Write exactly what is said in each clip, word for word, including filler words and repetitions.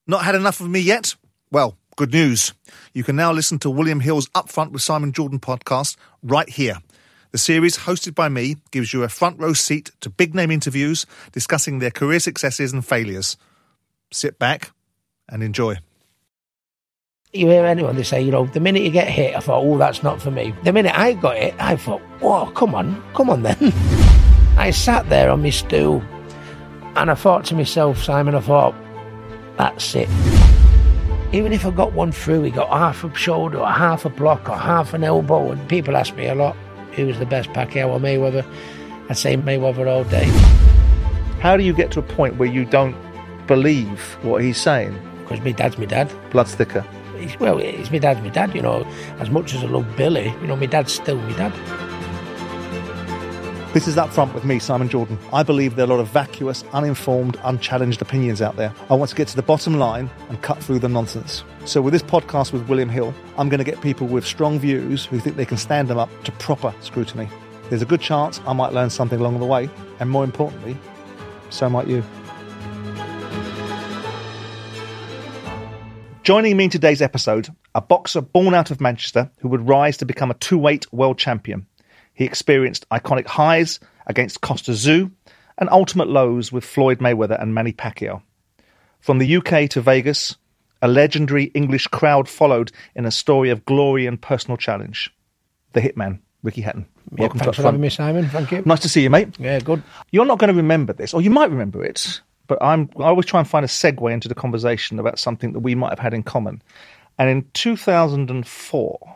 Not had enough of me yet? Well, good news. You can now listen to William Hill's Upfront with Simon Jordan podcast right here. The series, hosted by me, gives you a front row seat to big-name interviews discussing their career successes and failures. Sit back and enjoy. You hear anyone, they say, you know, the minute you get hit, I thought, oh, that's not for me. The minute I got hit, I thought, whoa, come on, come on then. I sat there on my stool and I thought to myself, Simon, I thought, that's it. Even if I got one through, he got half a shoulder or half a block or half an elbow, and people ask me a lot, who was the best, Pacquiao or Mayweather? I'd say Mayweather all day. How do you get to a point where you don't believe what he's saying? Because my dad's my dad. Blood's thicker. He's, well, it's my dad's my dad, you know. As much as I love Billy, you know, my dad's still my dad. This is Upfront with me, Simon Jordan. I believe there are a lot of vacuous, uninformed, unchallenged opinions out there. I want to get to the bottom line and cut through the nonsense. So with this podcast with William Hill, I'm going to get people with strong views who think they can stand them up to proper scrutiny. There's a good chance I might learn something along the way, and more importantly, so might you. Joining me in today's episode, a boxer born out of Manchester who would rise to become a two-weight world champion. He experienced iconic highs against Costa Tszyu and ultimate lows with Floyd Mayweather and Manny Pacquiao. From the U K to Vegas, a legendary English crowd followed in a story of glory and personal challenge. The Hitman, Ricky Hatton. Yeah, Welcome thanks to for having me, Simon. Thank you. Nice to see you, mate. Yeah, good. You're not going to remember this, or you might remember it, but I'm, I always try and find a segue into the conversation about something that we might have had in common. And in two thousand four,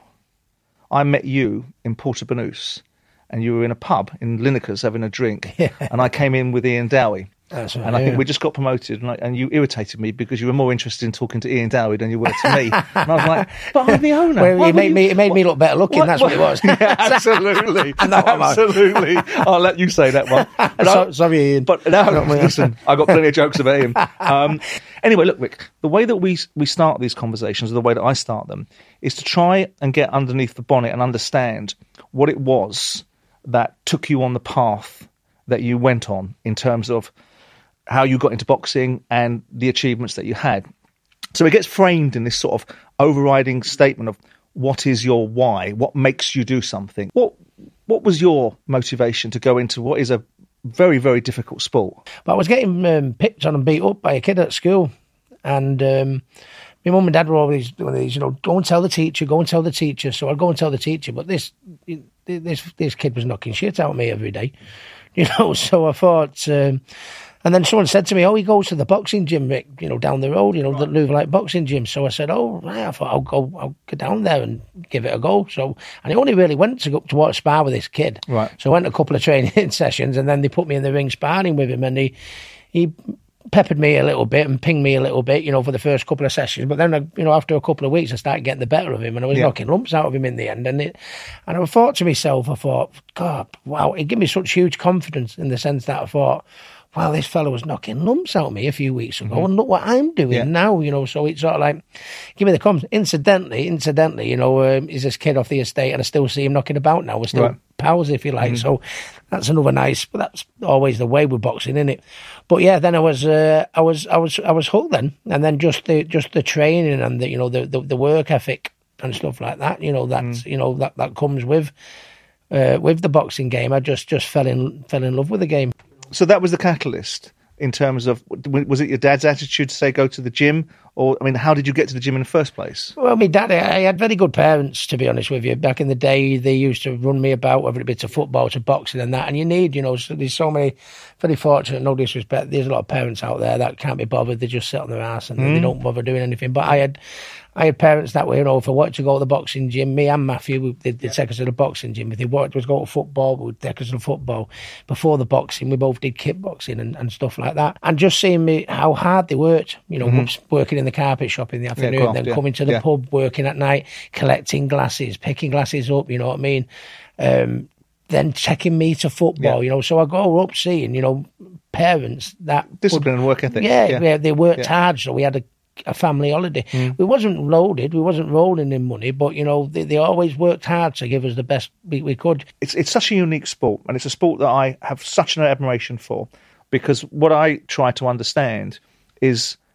I met you in Porto Banús, and you were in a pub in Lineker's having a drink, Yeah. and I came in with Ian Dowie. That's right, and I yeah. think we just got promoted, and, I, and you irritated me because you were more interested in talking to Ian Dowie than you were to me. And I was like, but I'm the owner. Well, Why it would made, you- me, it made me look better looking, What- that's what it was. Yeah, absolutely. I know what I'm on. Absolutely. I'll let you say that one. But I- So, sorry, Ian. But no, Not me. listen, I've got plenty of jokes about him. Um, anyway, look, Rick, the way that we we start these conversations, or the way that I start them, is to try and get underneath the bonnet and understand what it was that took you on the path that you went on in terms of how you got into boxing and the achievements that you had. So it gets framed in this sort of overriding statement of what is your why, what makes you do something. What what was your motivation to go into what is a very, very difficult sport? But I was getting um, picked on and beat up by a kid at school. And um, my mum and dad were always doing these, you know, go and tell the teacher, go and tell the teacher. So I'd go and tell the teacher. But this this this kid was knocking shit out of me every day, you know. So I thought... Um, And then someone said to me, oh, he goes to the boxing gym, Rick, you know, down the road, you know, the Louvre Light boxing gym. So I said, oh, right. I thought I'll go, I'll go down there and give it a go. So, and I only really went to go to watch spar with this kid. Right. So I went a couple of training sessions, and then they put me in the ring sparring with him, and he, he peppered me a little bit and pinged me a little bit, you know, for the first couple of sessions. But then, you know, after a couple of weeks, I started getting the better of him, and I was Yeah. knocking lumps out of him in the end. And it, and I thought to myself, I thought, God, wow, it gave me such huge confidence in the sense that I thought, wow, this fellow was knocking lumps out of me a few weeks ago, mm-hmm. and look what I'm doing Yeah. now, you know. So it's sort of like, give me the comms. Incidentally, incidentally, you know, um, he's this kid off the estate, and I still see him knocking about now. We're still Right. pals, if you like. Mm-hmm. So that's another nice. But that's always the way with boxing, isn't it? But yeah, then I was, uh, I was, I was, I was hooked then, and then just the just the training and the you know the the, the work ethic and stuff like that. You know, that's mm. you know that that comes with uh, with the boxing game. I just just fell in fell in love with the game. So that was the catalyst in terms of, was it your dad's attitude to say go to the gym? Or, I mean, how did you get to the gym in the first place? Well, my dad, I had very good parents, to be honest with you. Back in the day, they used to run me about, whether it be to football, to boxing and that. And you need, you know, so there's so many, very fortunate, no disrespect, there's a lot of parents out there that can't be bothered. They just sit on their ass and mm. they don't bother doing anything. But I had I had parents that way, you know, if I wanted to go to the boxing gym, me and Matthew, we, they'd, they'd yeah. take us to the boxing gym. If they wanted to go to football, we'd take us to football. Before the boxing, we both did kickboxing and, and stuff like that. And just seeing me how hard they worked, you know, mm-hmm. working in the carpet shop in the afternoon, yeah, then yeah. coming to the yeah. pub, working at night, collecting glasses, picking glasses up, you know what I mean? Um, then taking me to football, yeah. you know. So I go up seeing, you know, parents that... Discipline would, and work ethic. Yeah, yeah. yeah they worked yeah. hard, so we had a a family holiday. Mm. We wasn't loaded, we wasn't rolling in money, but, you know, they, they always worked hard to give us the best we, we could. It's it's such a unique sport, and it's a sport that I have such an admiration for, because what I try to understand is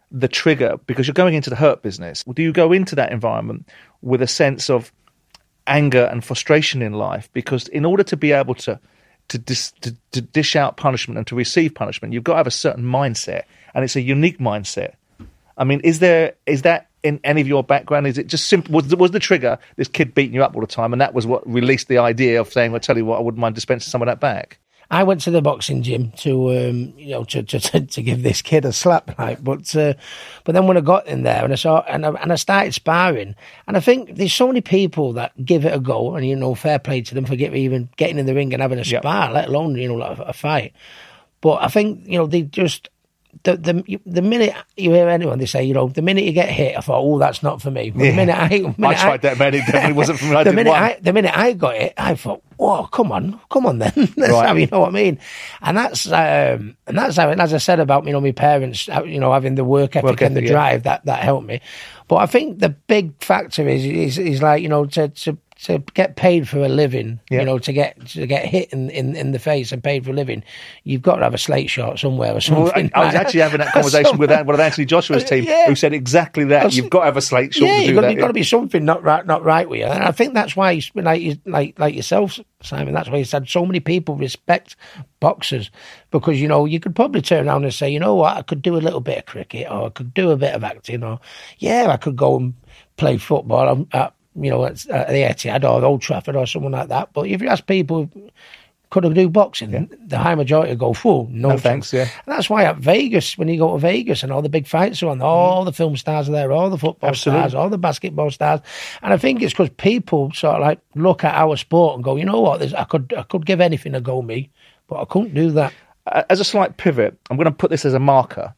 the trigger, because you're going into the hurt business? Do you go into that environment with a sense of anger and frustration in life? Because in order to be able to to, dis, to to dish out punishment and to receive punishment, you've got to have a certain mindset, and it's a unique mindset. I mean, is there is that in any of your background? Is it just simple? Was, was the trigger this kid beating you up all the time, and that was what released the idea of saying, "Well, tell you what, I wouldn't mind dispensing some of that back"? I went to the boxing gym to, um, you know, to, to to give this kid a slap, like. But uh, but then when I got in there and I saw and I, and I started sparring, and I think there's so many people that give it a go, and you know, fair play to them for get, even getting in the ring and having a Yep. spar, let alone you know like a, a fight. But I think you know they just. The, the the minute you hear anyone, they say, you know, the minute you get hit, I thought, oh, that's not for me. But Yeah. the minute I, the minute I tried that, man. It definitely wasn't for me. I the did minute one. I, the minute I got it, I thought, whoa, come on, come on, then. That's Right. how you know what I mean. And that's um, and that's how, and as I said about you know my parents, you know, having the work ethic Work and the ethic, yeah. drive that that helped me. But I think the big factor is is is like you know to to. To get paid for a living, Yeah. you know, to get to get hit in, in, in the face and paid for a living, you've got to have a slate shot somewhere or something. Well, I, I was like actually having that conversation with one of Anthony Joshua's team, Yeah. who said exactly that. You've got to have a slate shot Yeah, to do you've got, that. you've got to be something not right, not right with you. And I think that's why, you- like you- like like yourself, Simon. That's why you said so many people respect boxers, because you know you could probably turn around and say, you know what, I could do a little bit of cricket, or I could do a bit of acting, or yeah, I could go and play football. I'm, at, you know, at, at the Etihad or Old Trafford or something like that. But if you ask people, could I do boxing? Yeah. The high majority go, "Full, no, No thanks." Yeah, And that's why at Vegas, when you go to Vegas and all the big fights are on, all the film stars are there, all the football Absolutely. stars, all the basketball stars, and I think it's because people sort of like look at our sport and go, you know what, There's, I could I could give anything a go, me, but I couldn't do that. Uh, as a slight pivot, I'm going to put this as a marker.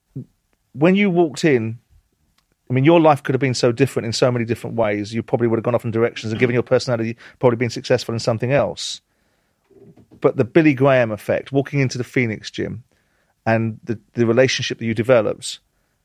When you walked in, I mean, your life could have been so different in so many different ways. You probably would have gone off in directions, and given your personality, probably been successful in something else. But the Billy Graham effect, walking into the Phoenix gym, and the, the relationship that you developed,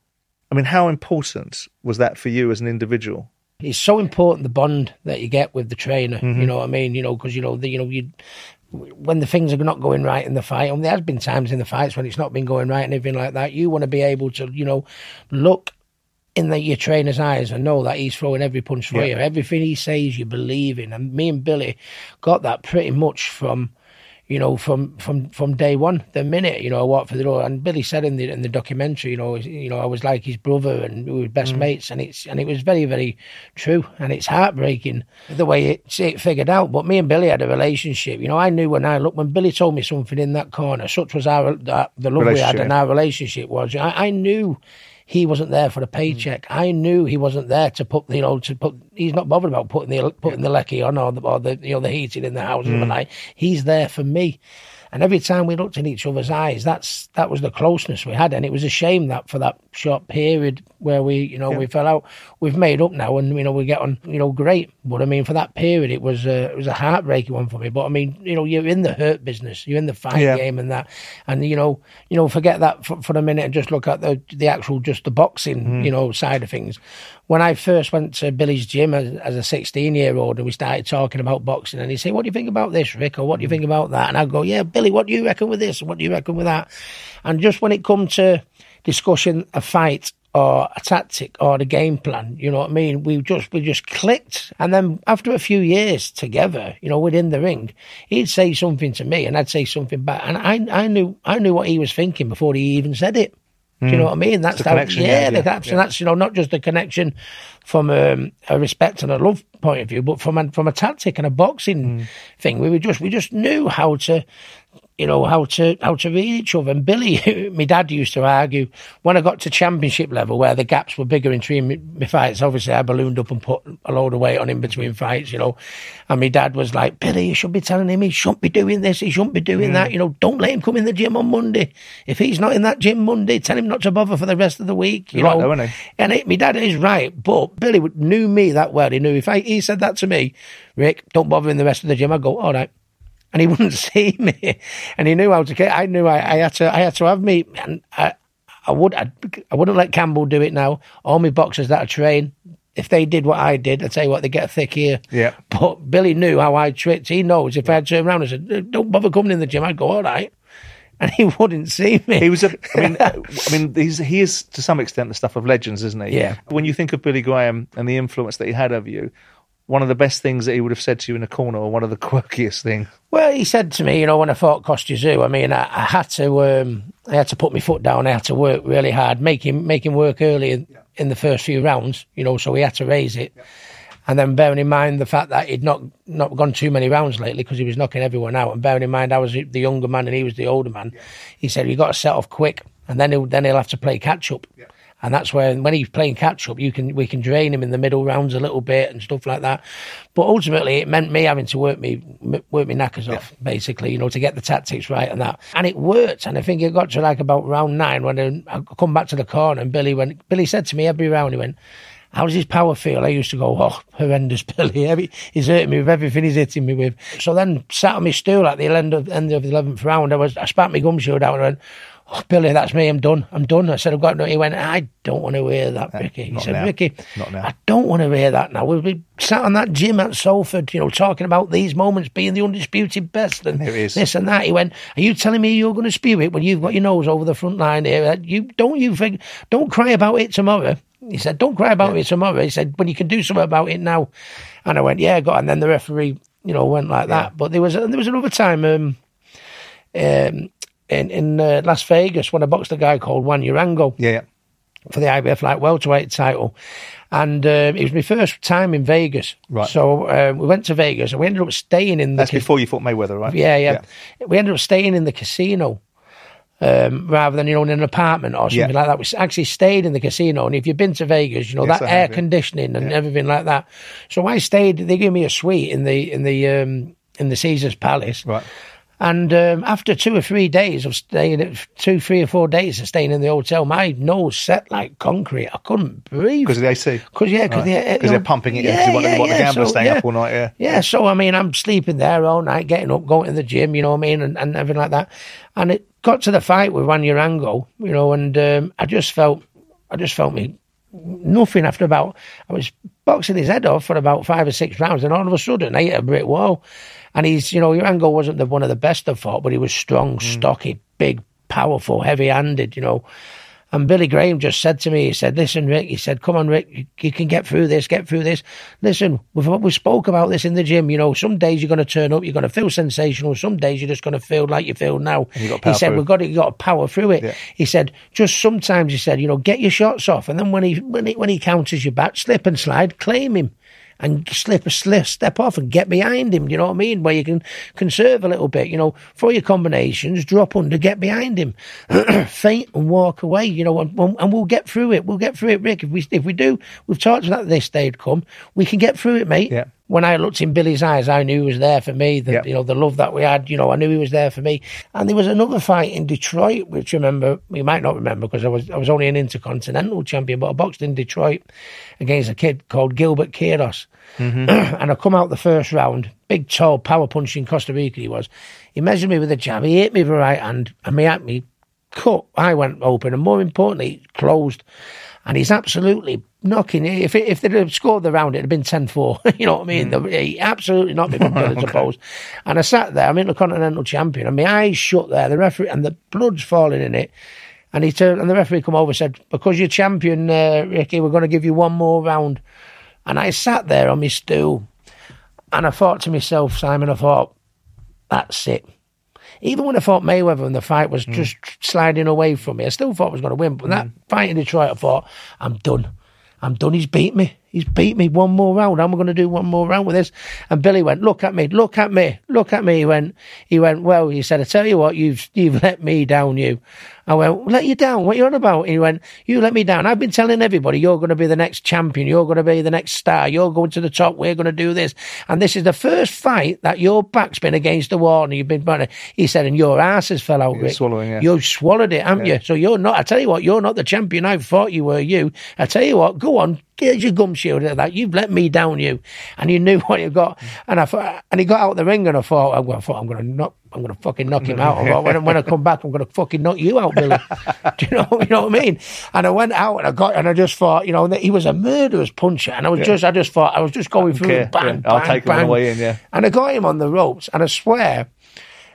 I mean, how important was that for you as an individual? It's so important, the bond that you get with the trainer. Mm-hmm. You know what I mean? You know, because you know, the, you know, you when the things are not going right in the fight, and there has been times in the fights when it's not been going right and everything like that. You want to be able to, you know, look in the, your trainer's eyes and know that he's throwing every punch for Yeah. you. Everything he says, you believe in. And me and Billy got that pretty much from. You know, from, from, from day one, the minute, you know, I walked through the door, and Billy said in the in the documentary, you know, you know, I was like his brother and we were best Mm. mates, and it's and it was very, very true, and it's heartbreaking the way it, it figured out. But me and Billy had a relationship. You know, I knew when I looked, when Billy told me something in that corner, such was our that, the love we had Relationship. and our relationship was, I, I knew he wasn't there for the paycheck. Mm. I knew he wasn't there to put, you know, to put. He's not bothered about putting the putting the lecky on or the, or the you know the heating in the house Mm. of the night. He's there for me. And every time we looked in each other's eyes, that's that was the closeness we had. And it was a shame that for that short period where we, you know, Yeah. we fell out, we've made up now, and you know we get on, you know, great. But I mean, for that period, it was a, it was a heartbreaking one for me. But I mean, you know, you're in the hurt business, you're in the fight Yeah. game, and that, and you know, you know, forget that for, for a minute and just look at the the actual just the boxing, Mm. you know, side of things. When I first went to Billy's gym as, as a sixteen-year-old, and we started talking about boxing, and he'd say, "What do you think about this, Rick? Or what do you think about that?" And I'd go, "Yeah, Billy, what do you reckon with this? And what do you reckon with that?" And just when it come to discussing a fight or a tactic or the game plan, you know what I mean? We just we just clicked. And then after a few years together, you know, within the ring, he'd say something to me and I'd say something back. And I I knew I knew what he was thinking before he even said it. Do you know what I mean? That's the how, connection, yeah, yeah, the yeah, connection. yeah. That's, you know, not just the connection from um, a respect and a love point of view, but from a, from a tactic and a boxing thing. We were just we just knew how to, you know, how to how to read each other. And Billy, my dad used to argue when I got to championship level where the gaps were bigger in between my, my fights. Obviously, I ballooned up and put a load of weight on in between fights, you know. And my dad was like, "Billy, you should be telling him he shouldn't be doing this, he shouldn't be doing that. You know, don't let him come in the gym on Monday. If he's not in that gym Monday, tell him not to bother for the rest of the week." You You're right know, though, isn't he? and it, my dad is right, but Billy would- knew me that well. He knew if I, he said that to me, "Rick, don't bother in the rest of the gym," I'd go, "All right." And he wouldn't see me, and he knew how to get. I knew I, I had to. I had to have me, and I, I would. I'd, I wouldn't let Campbell do it now. All my boxers that I train, if they did what I did, I'd tell you what, they get a thick ear. Yeah. But Billy knew how I tricked. He knows if I had turned around and said, "Don't bother coming in the gym," I'd go, "All right." and he wouldn't see me. He was a, I mean, I mean, he's, he is to some extent the stuff of legends, isn't he? Yeah. When you think of Billy Graham and the influence that he had over you, one of the best things that he would have said to you in a corner, or one of the quirkiest things? Well, he said to me, you know, when I fought Kostya Tszyu, I mean, I, I had to, um, I had to put my foot down. I had to work really hard, make him, make him work early in, yeah. in the first few rounds, you know, so he had to raise it. Yeah. And then bearing in mind the fact that he'd not, not gone too many rounds lately because he was knocking everyone out, and bearing in mind I was the younger man and he was the older man, yeah. he said, you got to set off quick, and then he'll, then he'll have to play catch up. Yeah. And that's where, when he's playing catch up, you can we can drain him in the middle rounds a little bit and stuff like that. But ultimately, it meant me having to work me work me knackers yeah. off, basically, you know, to get the tactics right and that. And it worked. And I think it got to like about round nine when I come back to the corner, and Billy went. Billy said to me every round, he went, "How does his power feel?" I used to go, "Oh, horrendous, Billy. He's hurting me with everything he's hitting me with." So then, sat on my stool at the end of, end of the eleventh round, I was I spat my gum shield out and I went, "Oh, Billy, that's me. I'm done. I'm done." I said, "I've got no." He went, "I don't want to hear that, Ricky." He said, now. "Ricky, not now. I don't want to hear that now. We'll be sat on that gym at Salford, you know, talking about these moments being the undisputed best and this and that." He went, "Are you telling me you're going to spew it when you've got your nose over the front line here? You don't you think? Don't cry about it tomorrow." He said, "Don't cry about yeah. it tomorrow." He said, "When you can do something about it now." And I went, "Yeah, I got." And then the referee, you know, went like yeah. that. But there was there was another time. Um, um, In in uh, Las Vegas, when I boxed a guy called Juan Urango yeah, yeah. for the I B F light welterweight title, and uh, it was my first time in Vegas. Right. So uh, we went to Vegas, and we ended up staying in the. That's ca- before you fought Mayweather, right? Yeah, yeah, yeah. We ended up staying in the casino um, rather than you know in an apartment or something yeah. like that. We actually stayed in the casino, and if you've been to Vegas, you know yes, that air have, conditioning yeah. and yeah. everything like that. So I stayed. They gave me a suite in the in the um, in the Caesar's Palace. Right. And um, after two or three days of staying, two, three or four days of staying in the hotel, my nose set like concrete. I couldn't breathe. Because of the A C? Cause, yeah, because right. they, they're pumping it in because yeah, you want, yeah, want the yeah. gambler so, staying yeah. up all night, yeah. Yeah, so, I mean, I'm sleeping there all night, getting up, going to the gym, you know what I mean, and, and everything like that. And it got to the fight with Juan Urango, you know, and um, I just felt, I just felt me nothing after about, I was boxing his head off for about five or six rounds, and all of a sudden I hit a brick wall. And he's, you know, Urango wasn't the, one of the best I've fought, but he was strong, mm. stocky, big, powerful, heavy-handed, you know. And Billy Graham just said to me, he said, "Listen, Rick," he said, "come on, Rick, you, you can get through this, get through this. Listen, we've, we spoke about this in the gym, you know, some days you're going to turn up, you're going to feel sensational, some days you're just going to feel like you feel now." You he said, through. we've got to, you got to power through it. Yeah. He said, just sometimes, he said, you know, get your shots off, and then when he, when he, when he counters you back, slip and slide, claim him. And slip a slip, step off and get behind him, you know what I mean? Where you can conserve a little bit, you know, throw your combinations, drop under, get behind him, feint and walk away, you know, and, and we'll get through it. We'll get through it, Rick. If we if we do, we've talked about this day'd come, we can get through it, mate. Yeah. When I looked in Billy's eyes, I knew he was there for me. The, yep. You know, the love that we had, you know, I knew he was there for me. And there was another fight in Detroit, which remember, you might not remember because I was I was only an intercontinental champion, but I boxed in Detroit against a kid called Gilbert Quiros. Mm-hmm. And I come out the first round, big, tall, power punching Costa Rica he was. He measured me with a jab, he hit me with a right hand, and me at me cut. I went open, and more importantly, closed. And he's absolutely knocking. If it, if they'd have scored the round, it'd have been ten four. You know what I mean? Mm. He absolutely knocked me from pillar to post. And I sat there, I'm Intercontinental champion, and my eyes shut there, the referee, and the blood's falling in it. And he turned, and the referee come over and said, "Because you're champion, uh, Ricky, we're going to give you one more round." And I sat there on my stool, and I thought to myself, Simon, I thought, that's it. Even when I fought Mayweather and the fight was mm. just sliding away from me, I still thought I was going to win. But mm. that fight in Detroit, I thought, I'm done. I'm done. He's beat me. He's beat me one more round. I'm going to do one more round with this. And Billy went, look at me, look at me, look at me. He went, he went, well, he said, I tell you what, you've you've let me down, you. I went, let you down? What are you on about? He went, you let me down. I've been telling everybody you're going to be the next champion. You're going to be the next star. You're going to the top. We're going to do this. And this is the first fight that your back's been against the wall and you've been, he said, and your ass has fell out, Rick. Rick. Swallowing, yeah. You've swallowed it, haven't yeah. you? So you're not, I tell you what, you're not the champion I thought you were, you. I tell you what, go on, get your gum shield at that. You've let me down, you. And you knew what you got. And I thought, and he got out the ring and I thought, I thought I'm going to knock, I'm going to fucking knock him out. I thought, when, when I come back, I'm going to fucking knock you out, Billy. Do you know, you know what I mean? And I went out and I got, and I just thought, you know, that he was a murderous puncher. And I was yeah. just, I just thought, I was just going through, bang, yeah. bang, I'll take bang. him away in, yeah. And I got him on the ropes. And I swear,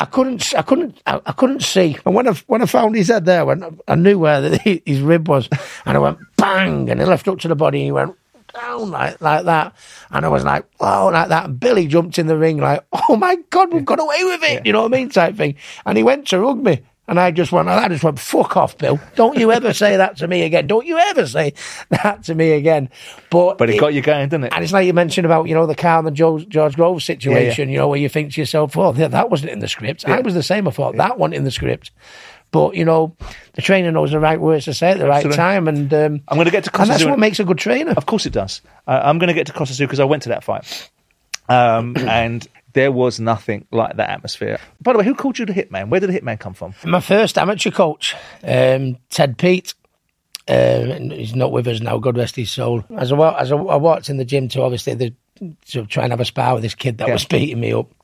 I couldn't, I couldn't, I, I couldn't see. And when I when I found his head there, when I knew where the, his rib was, and I went bang, and he left up to the body, and he went down like like that, and I was like, wow, like that. And Billy jumped in the ring like, oh my God, we've got away with it, yeah. You know what I mean, type thing. And he went to hug me. And I just went, I just went, fuck off, Bill. Don't you ever say that to me again. Don't you ever say that to me again. But but it, it got you going, didn't it? And it's like you mentioned about, you know, the Carl and George, George Groves situation, yeah, yeah. You know, where you think to yourself, oh, that wasn't in the script. Yeah. I was the same. I thought, yeah. That wasn't in the script. But, you know, the trainer knows the right words to say at the right Absolutely. time. And um, I'm going to get to Kosciuszko. And that's what makes a good trainer. Of course it does. Uh, I'm going to get to Kosciuszko because I went to that fight. Um, and... There was nothing like that atmosphere. By the way, who called you the Hitman? Where did the Hitman come from? My first amateur coach, um, Ted Pete. Uh, he's not with us now, God rest his soul. As I, as I, I walked in the gym to obviously the, to try and have a spar with this kid that yeah. was beating me up.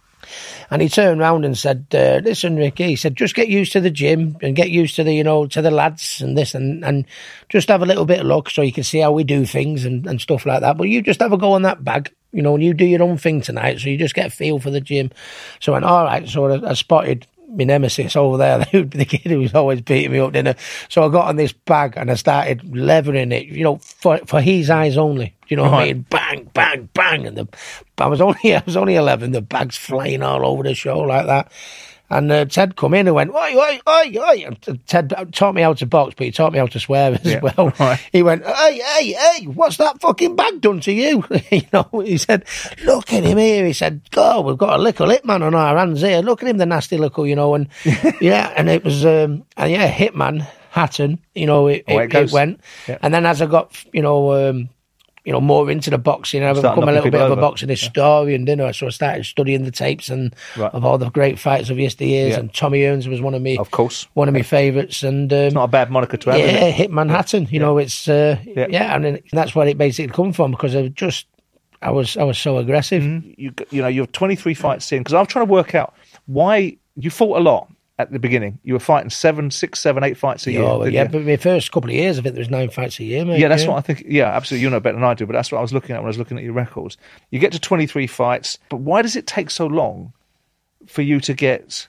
And he turned round and said, uh, listen, Ricky, he said, just get used to the gym and get used to the, you know, to the lads and this and, and just have a little bit of luck so you can see how we do things and, and stuff like that. But you just have a go on that bag, you know, and you do your own thing tonight. So you just get a feel for the gym. So I went, all right. So I, I spotted my nemesis over there, the kid who was always beating me up, didn't I? So I got on this bag and I started levering it, you know, for for his eyes only. You know what right. I mean? Bang, bang, bang, and the I was only I was only eleven. The bag's flying all over the show like that. And uh, Ted come in and went, oi, oi, oi, oi. And Ted taught me how to box, but he taught me how to swear as yeah, well. Right. He went, hey, hey, hey, what's that fucking bag done to you? You know, he said, look at him here. He said, God, we've got a little hitman on our hands here. Look at him, the nasty little, you know. And yeah, and it was, um, and yeah, Hitman, Hatton, you know, it, oh, it, it, it went. Yeah. And then as I got, you know, um, you know, more into the boxing, I've become a little bit of a boxing historian, didn't I? So I started studying the tapes and right. of all the great fights of yesteryears. Yeah. And Tommy Hearns was one of me, of course, one of my favourites. And um, it's not a bad moniker to have. Yeah, is it? Hitman Hatton. You yeah. know, it's uh, yeah. yeah, and that's where it basically come from because I just, I was, I was so aggressive. Mm-hmm. You, you know, you're twenty-three fights in because I'm trying to work out why you fought a lot. At the beginning, you were fighting seven, six, seven, eight fights a year. Oh, yeah, you? But my first couple of years, I think there was nine fights a year, mate. Yeah, that's yeah. what I think. Yeah, absolutely. You know better than I do, but that's what I was looking at when I was looking at your records. You get to twenty-three fights, but why does it take so long for you to get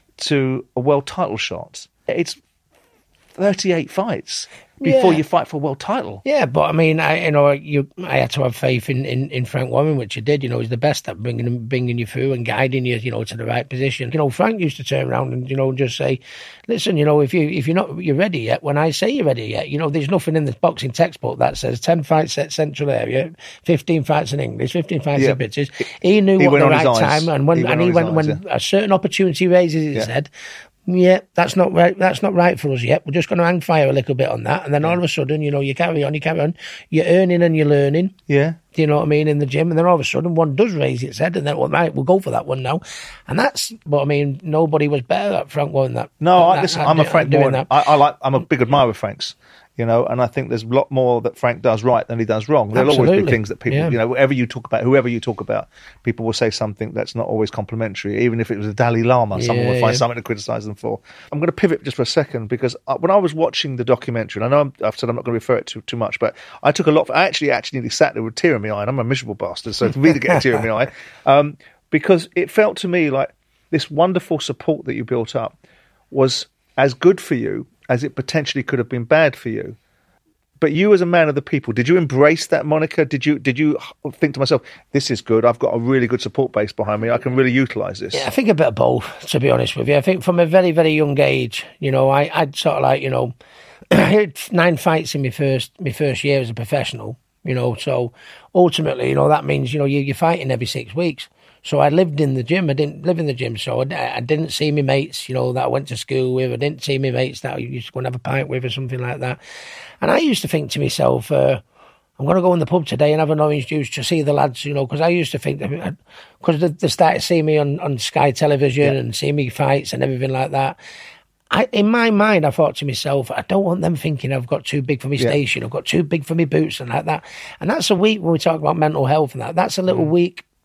to a world title shot? It's thirty-eight fights before yeah. you fight for a world title. Yeah, but I mean, I you know, you I had to have faith in, in, in Frank Warren, which you did. You know, he's the best at bringing bringing you through and guiding you, you know, to the right position. You know, Frank used to turn around and you know just say, "Listen, you know, if you if you're not you're ready yet, when I say you're ready yet, you know, there's nothing in the boxing textbook that says ten fights at Central Area, fifteen fights in English, fifteen fights yeah. in British." He knew he what the right time and when he and he went eyes, when yeah. a certain opportunity raises his yeah. head. Yeah, that's not right. That's not right for us yet. We're just going to hang fire a little bit on that, and then yeah. all of a sudden, you know, you carry on, you carry on. You're earning and you're learning. Yeah, do you know what I mean in the gym? And then all of a sudden, one does raise its head, and then well, right, we'll go for that one now. And that's. But I mean, nobody was better at Frank Warren that. No, that, I, listen, I'm a Frank Warren. I, I like. I'm a big admirer of Frank's. You know, and I think there's a lot more that Frank does right than he does wrong. There'll Absolutely. always be things that people, yeah. you know, whatever you talk about, whoever you talk about, people will say something that's not always complimentary. Even if it was a Dalai Lama, yeah, someone will find yeah. something to criticise them for. I'm going to pivot just for a second because when I was watching the documentary, and I know I'm, I've said I'm not going to refer it to too much, but I took a lot. For, I actually actually nearly sat there with a tear in my eye, and I'm a miserable bastard, so for me to get a tear in my eye, um, because it felt to me like this wonderful support that you built up was as good for you as it potentially could have been bad for you. But you, as a man of the people, did you embrace that moniker? Did you did you think to myself, "This is good. I've got a really good support base behind me. I can really utilise this." Yeah, I think a bit of both. To be honest with you, I think from a very very young age, you know, I I'd sort of like you know, I had nine fights in my first my first year as a professional. You know, so ultimately, you know, that means you know you, you're fighting every six weeks. So I lived in the gym. I didn't live in the gym, so I, I didn't see my mates, you know, that I went to school with. I didn't see my mates that I used to go and have a pint with or something like that. And I used to think to myself, uh, I'm going to go in the pub today and have an orange juice to see the lads, you know, because I used to think, because they, they started seeing me on, on Sky Television yeah. and seeing me fights and everything like that. I, in my mind, I thought to myself, I don't want them thinking I've got too big for my yeah. station, I've got too big for my boots and like that. And that's a week when we talk about mental health and that. That's a little mm. weak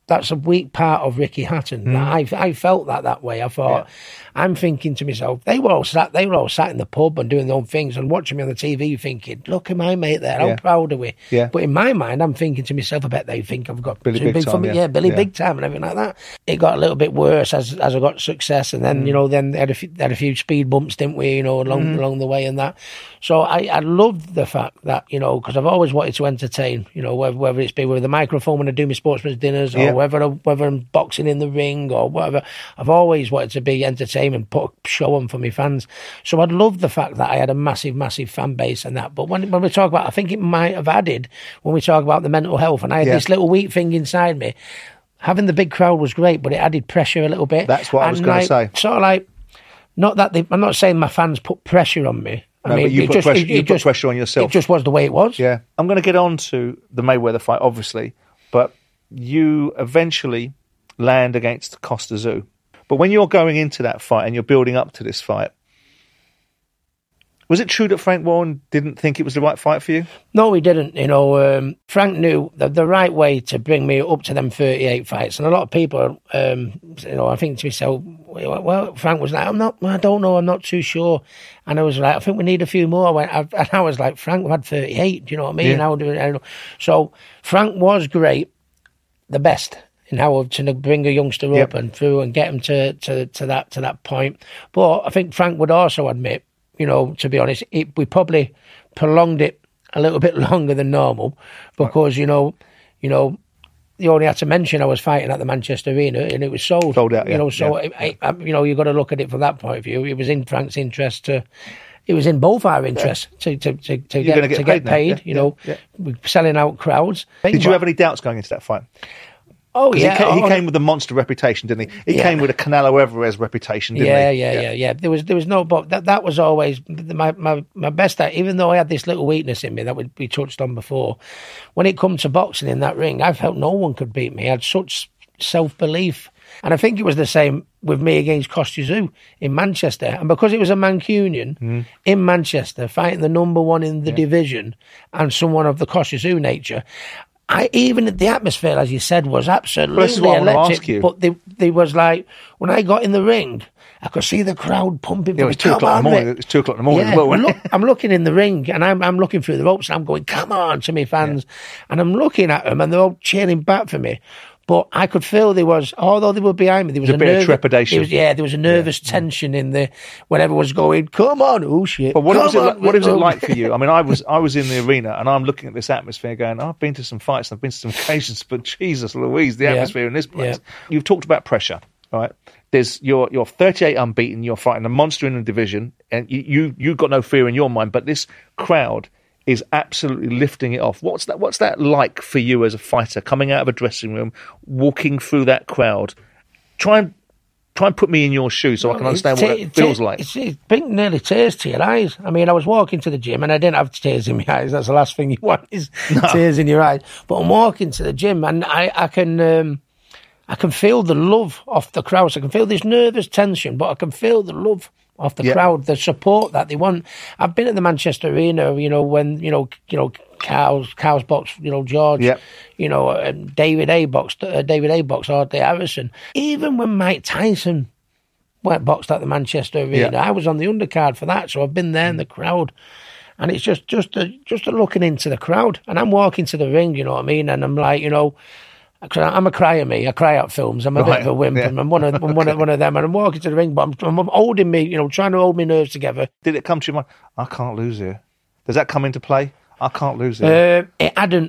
that's a weak part of Ricky Hatton. Mm. I I felt that that way. I thought, yeah. I'm thinking to myself, they were all sat, they were all sat in the pub and doing their own things and watching me on the T V, thinking, look at my mate there, how yeah. proud are we? Yeah. But in my mind, I'm thinking to myself, I bet they think I've got Billy Big Time, yeah. yeah. yeah, Billy yeah. Big Time and everything like that. It got a little bit worse as as I got success, and then mm. you know, then had a few, had a few speed bumps, didn't we? You know, along mm. along the way and that. So I I loved the fact that, you know, because I've always wanted to entertain. You know, whether whether it's been with a microphone when I do my sportsman's dinners, or yeah. whether whether I'm boxing in the ring or whatever, I've always wanted to be entertainment, put a show on for my fans. So I'd love the fact that I had a massive, massive fan base and that. But when when we talk about, I think it might have added when we talk about the mental health, and I had yeah. this little weak thing inside me. Having the big crowd was great, but it added pressure a little bit. That's what and I was going to like, say. Sort of like, not that they, I'm not saying my fans put pressure on me. I no, mean, but you, put, just, pressure, it, you it put just, pressure on yourself. It just was the way it was. Yeah. I'm going to get on to the Mayweather fight, obviously, but you eventually land against Costa Tszyu. But when you're going into that fight and you're building up to this fight, was it true that Frank Warren didn't think it was the right fight for you? No, he didn't. You know, um, Frank knew the, the right way to bring me up to them thirty-eight fights. And a lot of people, um, you know, I think to myself, well, Frank was like, I'm not, I don't know, I'm not too sure. And I was like, I think we need a few more. I went, I, and I was like, Frank, we've had thirty-eight, do you know what I mean? Yeah. How do I know? So Frank was great, the best in how to bring a youngster yep. up and through and get him to, to, to that to that point. But I think Frank would also admit, you know, to be honest, it, we probably prolonged it a little bit longer than normal because, right. you know, you know, you only had to mention I was fighting at the Manchester Arena and it was sold. Sold out, yeah. You know, so, yeah. I, I, you know, you've got to look at it from that point of view. It was in Frank's interest to, it was in both our interests yeah. to, to, to, to get, get to paid get paid, yeah, you know, yeah. we're selling out crowds. Did but, you have any doubts going into that fight? Oh, yeah. He, ca- he oh, came with a monster reputation, didn't he? He yeah. came with a Canelo Alvarez reputation, didn't yeah, he? Yeah, yeah, yeah, yeah. There was there was no, but that, that was always my, my, my best, even though I had this little weakness in me that we touched on before. When it comes to boxing in that ring, I felt no one could beat me. I had such self-belief. And I think it was the same with me against Costa Tszyu in Manchester. And because it was a Mancunian mm. in Manchester, fighting the number one in the yeah. division and someone of the Costa Tszyu nature, I even the atmosphere, as you said, was absolutely well, this is what electric. I want to ask you. But they, they was like, when I got in the ring, I could see the crowd pumping. Yeah, it was two o'clock in the morning. It was two o'clock in the morning yeah, as well. Look, I'm looking in the ring and I'm I'm looking through the ropes and I'm going, come on, to me fans, yeah. and I'm looking at them and they're all cheering back for me. But I could feel there was, although they were behind me, there was a, a bit nerve, of trepidation. Was, yeah, there was a nervous yeah. tension in the when everyone was going, "Come on, oh shit!" But what come was it? on, Like, what was it like for you? I mean, I was I was in the arena and I'm looking at this atmosphere, going, "I've been to some fights, and I've been to some occasions, but Jesus Louise, the atmosphere yeah. in this place." Yeah. You've talked about pressure, right? There's you're you're thirty-eight unbeaten. You're fighting a monster in the division, and you you you've got no fear in your mind. But this crowd is absolutely lifting it off. What's that? What's that like for you as a fighter, coming out of a dressing room, walking through that crowd? Try and try and put me in your shoes so well, I can understand what it feels like. It's, it's bring nearly tears to your eyes. I mean, I was walking to the gym and I didn't have tears in my eyes. That's the last thing you want is no. tears in your eyes. But I'm walking to the gym and I, I can. Um, I can feel the love of the crowd. So I can feel this nervous tension, but I can feel the love of the yeah. crowd, the support that they want. I've been at the Manchester Arena, you know, when, you know, you know, Cows, Cows box, you know, George, yeah. you know, uh, David A box, uh, David A box, Audley Harrison. Even when Mike Tyson went boxed at the Manchester Arena, yeah. I was on the undercard for that, so I've been there in the crowd. And it's just, just, a, just a looking into the crowd. And I'm walking to the ring, you know what I mean? And I'm like, you know, I'm a crier, me. I cry out films. I'm a right. bit of a wimp. Yeah. I'm one of I'm one of, one of them. And I'm walking to the ring, but I'm, I'm holding me, you know, trying to hold my nerves together. Did it come to your mind? I can't lose here. Does that come into play? I can't lose here. Uh, it hadn't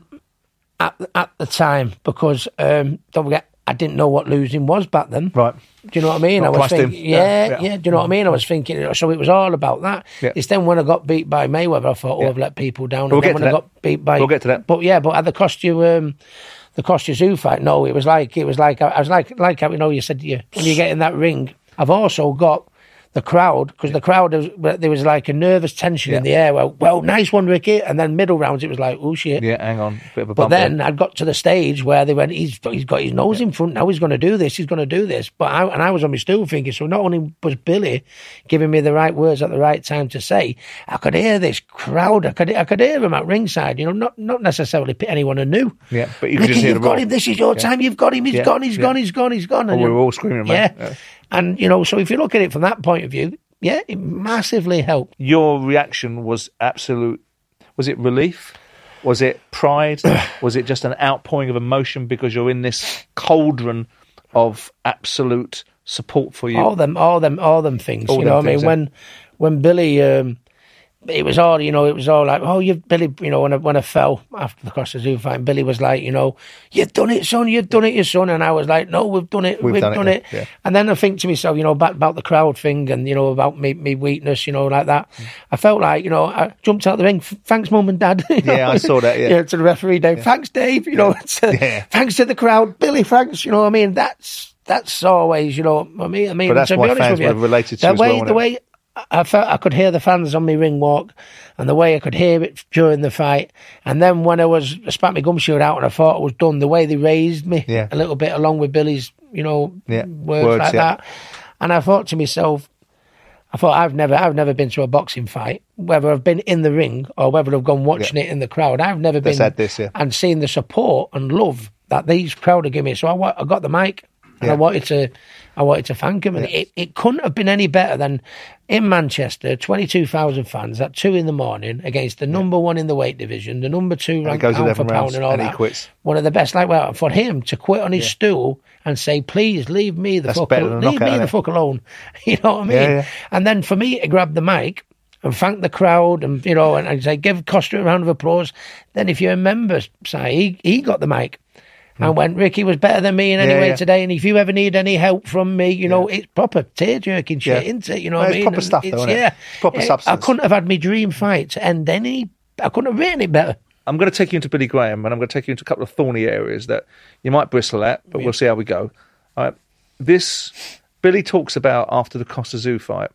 at at the time because um, don't forget, I didn't know what losing was back then. Right. Do you know what I mean? Not I was thinking, yeah, yeah, yeah, yeah. Do you know what I mean? I was thinking, so it was all about that. Yeah. It's then when I got beat by Mayweather, I thought, oh, yeah. I've let people down. We'll and then get when to I that. got beat by, we'll get to that. But yeah, but at the cost you. Um, The Costa Tszyu fight, no, it was like, it was like, I was like, like, you know, you said, you, when you get in that ring, I've also got the crowd, because yeah. the crowd, was, there was like a nervous tension yeah. in the air. Well, well, nice one, Ricky. And then middle rounds, it was like, oh, shit. Yeah, hang on. Bit of a but bump then there. I got to the stage where they went, he's he's got his nose yeah. in front. Now he's going to do this. He's going to do this. But I, and I was on my stool thinking, so not only was Billy giving me the right words at the right time to say, I could hear this crowd. I could I could hear him at ringside, you know, not not necessarily anyone I knew. Yeah, but you could Ricky, just hear you've the got roar. him. This is your yeah. time. You've got him. He's yeah. gone. He's yeah. gone. He's gone. He's gone. And we were all screaming, man. Yeah. yeah. And, you know, so if you look at it from that point of view, yeah, it massively helped. Your reaction was absolute, was it relief? Was it pride? Was it just an outpouring of emotion because you're in this cauldron of absolute support for you? All them, all them, all them things, all you know them what I mean? Things, when, when Billy, um, it was all, you know, it was all like, oh, you, Billy, you know, when I, when I fell after the Costa Zoo fight, Billy was like, you know, you've done it, son, you've done it, your son. And I was like, no, we've done it, we've, we've done, done it. it. Yeah. And then I think to myself, you know, back about the crowd thing and, you know, about me, me weakness, you know, like that. Mm. I felt like, you know, I jumped out the ring, thanks, mum and dad. You know? Yeah, I saw that, yeah. yeah to the referee, Dave, yeah. thanks, Dave, you know, to, yeah. thanks to the crowd, Billy, thanks, you know what I mean? That's, that's always, you know, I mean, I mean, but that's to why be honest fans with you, were related to the as way, well, the way, I felt I could hear the fans on my ring walk and the way I could hear it during the fight. And then when I was, I spat my gum shield out and I thought it was done, the way they raised me yeah. a little bit along with Billy's, you know, yeah. words, words like yeah. that. And I thought to myself, I thought I've never, I've never been to a boxing fight, whether I've been in the ring or whether I've gone watching yeah. it in the crowd. I've never That's been this, yeah. and seen the support and love that these crowd are giving me. So I, I got the mic and yeah. I wanted to, I wanted to thank him, and yeah. it, it couldn't have been any better than in Manchester, twenty-two thousand fans at two in the morning against the number yeah. one in the weight division, the number two ranked pound for pound, and all and that. He quits. One of the best. Like, well, for him to quit on his yeah. stool and say, "Please leave me the That's fuck, better than leave me knockout, the fuck alone," you know what I mean? Yeah, yeah. And then for me to grab the mic and thank the crowd, and you know, and, and say, give Costa a round of applause. Then, if you remember, Si, he he got the mic. And mm. went, Ricky was better than me in any yeah, way yeah. today. And if you ever need any help from me, you know, yeah. it's proper tear-jerking shit, yeah. isn't it? You know well, what I mean? It's proper stuff, though, isn't yeah, it? It's proper it, substance. I couldn't have had my dream fight to end any... I couldn't have written it better. I'm going to take you into Billy Graham, and I'm going to take you into a couple of thorny areas that you might bristle at, but yeah. we'll see how we go. All right. This... Billy talks about, after the Costa Zoo fight,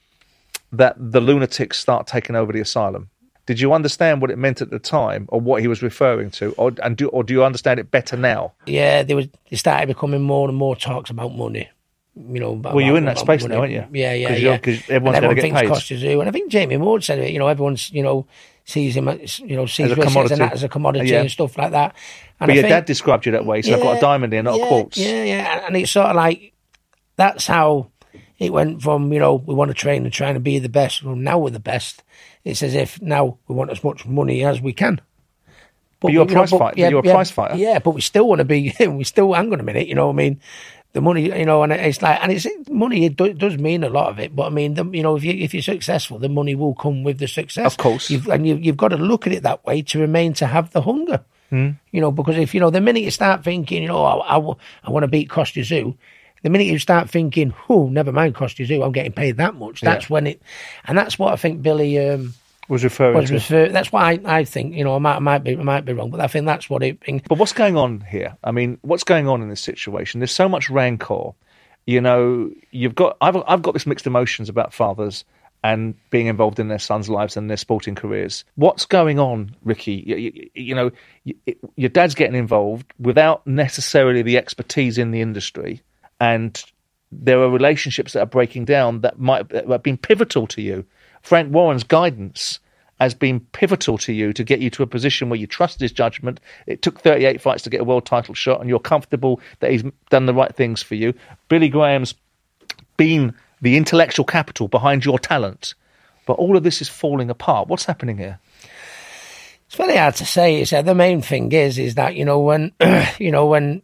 that the lunatics start taking over the asylum. Did you understand what it meant at the time, or what he was referring to, or and do or do you understand it better now? Yeah, there was. It started becoming more and more talks about money. You know, about, well, you're in that space money. now, aren't you? Yeah, yeah, Cause yeah. Because everyone's everyone going to get thinks paid. Costa Zoo, and I think Jamie Ward said it. You know, everyone's you know sees him, as, you know, sees as a Ricky commodity, as, an, as a commodity yeah. and stuff like that. And but I your think, dad described you that way. So yeah, I've got a diamond here, not yeah, a quartz. Yeah, yeah, and it's sort of like that's how it went from. You know, we want to train and trying to be the best. Well, now we're the best. It's as if now we want as much money as we can. But, but you're a prize fighter. Yeah, you're a yeah, prize fighter. Yeah, but we still want to be. We still. Hang on a minute. You know what I mean? The money. You know, and it's like, and it's money. It, do, it does mean a lot of it. But I mean, the, you know, if you if you're successful, the money will come with the success. Of course. You've, and you, you've got to look at it that way to remain to have the hunger. Hmm. You know, because if you know, the minute you start thinking, you know, I, I, I want to beat Costa Zoo. The minute you start thinking, oh, never mind Costa Zoo, I'm getting paid that much. That's yeah. when it, and that's what I think Billy um, was referring was to. Refer, that's why I, I think, you know, I might, I might be, I might be wrong, but I think that's what it. But what's going on here? I mean, what's going on in this situation? There's so much rancor. You know, you've got, I've, I've got this mixed emotions about fathers and being involved in their sons' lives and their sporting careers. What's going on, Ricky? You, you, you know, you, your dad's getting involved without necessarily the expertise in the industry. And there are relationships that are breaking down that might have been pivotal to you. Frank Warren's guidance has been pivotal to you to get you to a position where you trust his judgment. It took thirty-eight fights to get a world title shot, and you're comfortable that he's done the right things for you. Billy Graham's been the intellectual capital behind your talent. But all of this is falling apart. What's happening here? It's very hard to say. It's, uh, the main thing is, is that, you know, when, you know, when,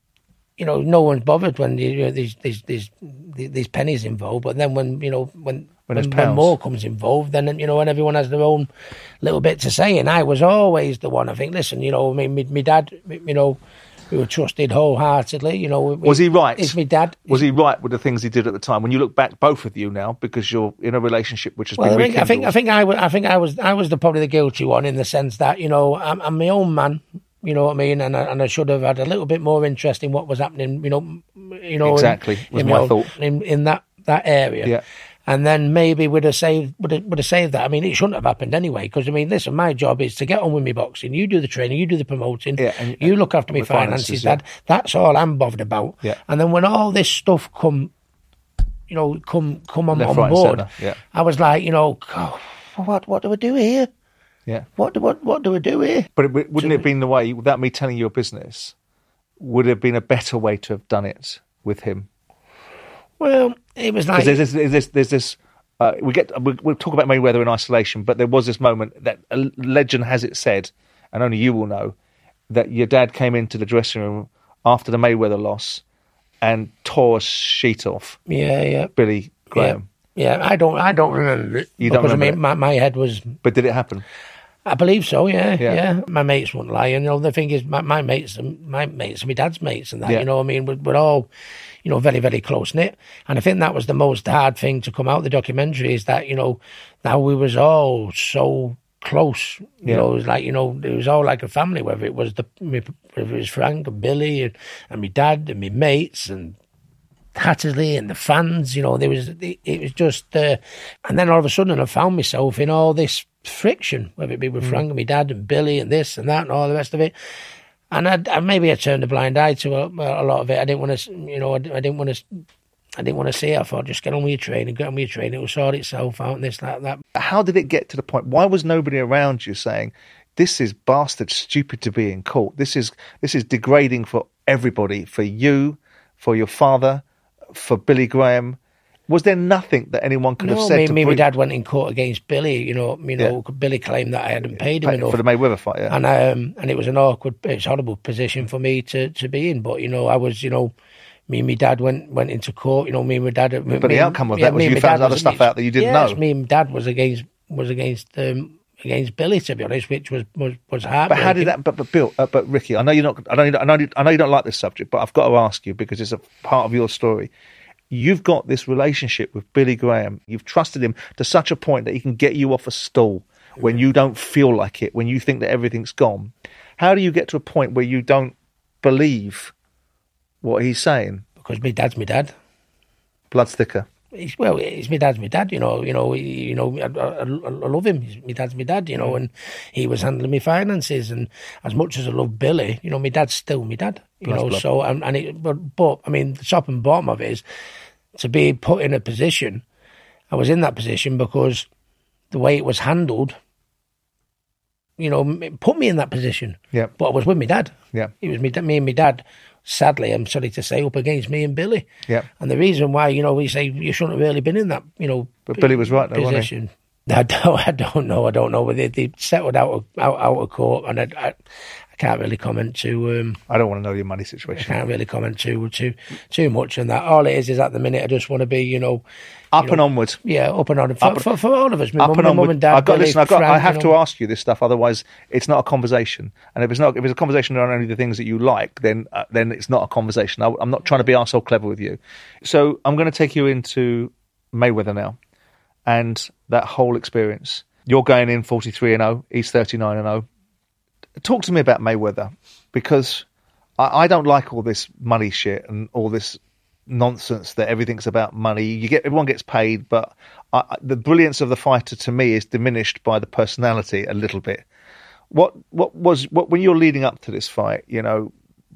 you know, no one's bothered when you know, these these these these pennies involved. But then when you know when when, when, when more comes involved, then you know, when everyone has their own little bit to say. And I was always the one. I think, listen, you know, I mean, my, my dad, you know, we were trusted wholeheartedly. You know, we, was he right? It's my dad. Was he right with the things he did at the time? When you look back, both of you now, because you're in a relationship which has well, been I think, rekindled. I think I think I was I think I was I was the probably the guilty one in the sense that you know I'm, I'm my own man. You know what I mean, and I, and I should have had a little bit more interest in what was happening. You know, you know, exactly in, was in, my know, thought in in that that area. Yeah. And then maybe would have saved would have, would have saved that. I mean, it shouldn't have happened anyway. Because I mean, listen, my job is to get on with me boxing. You do the training, you do the promoting, Yeah, and- you look after me finances, finances. yeah. Dad, that's all I'm bothered about. Yeah. And then when all this stuff come, you know, come come on, Left, on right and board, centre, yeah. I was like, you know, oh, what what do we do here? Yeah. What do what what do we do here? But it, wouldn't it have been the way, without me telling your business, would it have been a better way to have done it with him? Well, it was like Because there's this, there's this, there's this uh, we get we'll, we'll talk about Mayweather in isolation, but there was this moment that a legend has it said, and only you will know, that your dad came into the dressing room after the Mayweather loss and tore a sheet off yeah, yeah, Billy Graham. yeah, yeah. I don't I don't remember it. You don't because remember I it? mean, my my head was. But did it happen? I believe so, yeah, Yeah. yeah. My mates won't lie, and you know the thing is, my, my mates, and my mates, and my dad's mates, and that. Yeah. You know, what I mean, we're, we're all, you know, very, very close knit. And I think that was the most hard thing to come out of the documentary is that you know, now we was all so close. You Yeah. know, it was like you know, it was all like a family. Whether it was the, whether it was Frank and Billy and, and my dad and my mates and Hattersley and the fans, you know, there was it, it was just, uh, and then all of a sudden I found myself in all this friction, whether it be with Frank and my dad and Billy and this and that and all the rest of it. And I, I maybe I turned a blind eye to a, a lot of it. I didn't want to, you know, I, I didn't want to, I didn't want to see it. I thought, just get on with your training, get on with your training. It will sort itself out and this, that, that. How did it get to the point? Why was nobody around you saying, this is bastard stupid to be in court? This is this is degrading for everybody, for you, for your father, for Billy Graham. Was there nothing that anyone could have No, said me, to me and my bring- dad went in court against Billy. You know, you know, Billy claimed that I hadn't paid him enough for the Mayweather fight? Yeah. and um, and it was an awkward, it's a horrible position for me to, to be in. But you know, I was, you know, me and my dad went went into court. You know, me and my dad. But the outcome of that was you found other stuff out that you didn't yes, know. me and my dad was against was against um, against Billy, to be honest, which was was was hard. But how did that? But but Bill, uh, but Ricky, I know you're not. I know you don't, I know you- I know you don't like this subject, but I've got to ask you because it's a part of your story. You've got this relationship with Billy Graham. You've trusted him to such a point that he can get you off a stool when you don't feel like it, when you think that everything's gone. How do you get to a point where you don't believe what he's saying? Because my dad's my dad. Blood's thicker. He's, well, he's my dad's my dad, you know. You know, you know. I, I, I love him. He's, my dad's my dad, you know, and he was handling my finances. And as much as I love Billy, you know, my dad's still my dad, you Blood's know. blood. So, and, and it, but, but I mean, the top and bottom of it is to be put in a position. I was in that position because the way it was handled, you know, it put me in that position. Yeah. But I was with my dad. Yeah. It was me, me and my dad. Sadly, I'm sorry to say, up against me and Billy. Yeah. And the reason why, you know, we say you shouldn't have really been in that, you know, But Billy was right, though, wasn't he? position. I don't, I don't know. I don't know. But they, they settled out of, out, out of court, and I, I, I can't really comment too. Um, I don't want to know your money I situation. can't really comment too too too much on that. All it is is at the minute, I just want to be, you know, Up you and know, onward. yeah, up and on for, Up- for, for all of us. My Up mum, and my onward. mum and dad. I've got Billy, listen. I've got. I Frank, have you to know. ask you this stuff. Otherwise, it's not a conversation. And if it's not, if it's a conversation on only the things that you like, then uh, then it's not a conversation. I, I'm not trying to be arsehole clever with you. So I'm going to take you into Mayweather now, and that whole experience. You're going in forty-three and oh. He's thirty-nine and oh. Talk to me about Mayweather, because I, I don't like all this money shit and all this nonsense that everything's about money. You get everyone gets paid, but I, I- the brilliance of the fighter to me is diminished by the personality a little bit. What what was what when you're leading up to this fight? You know,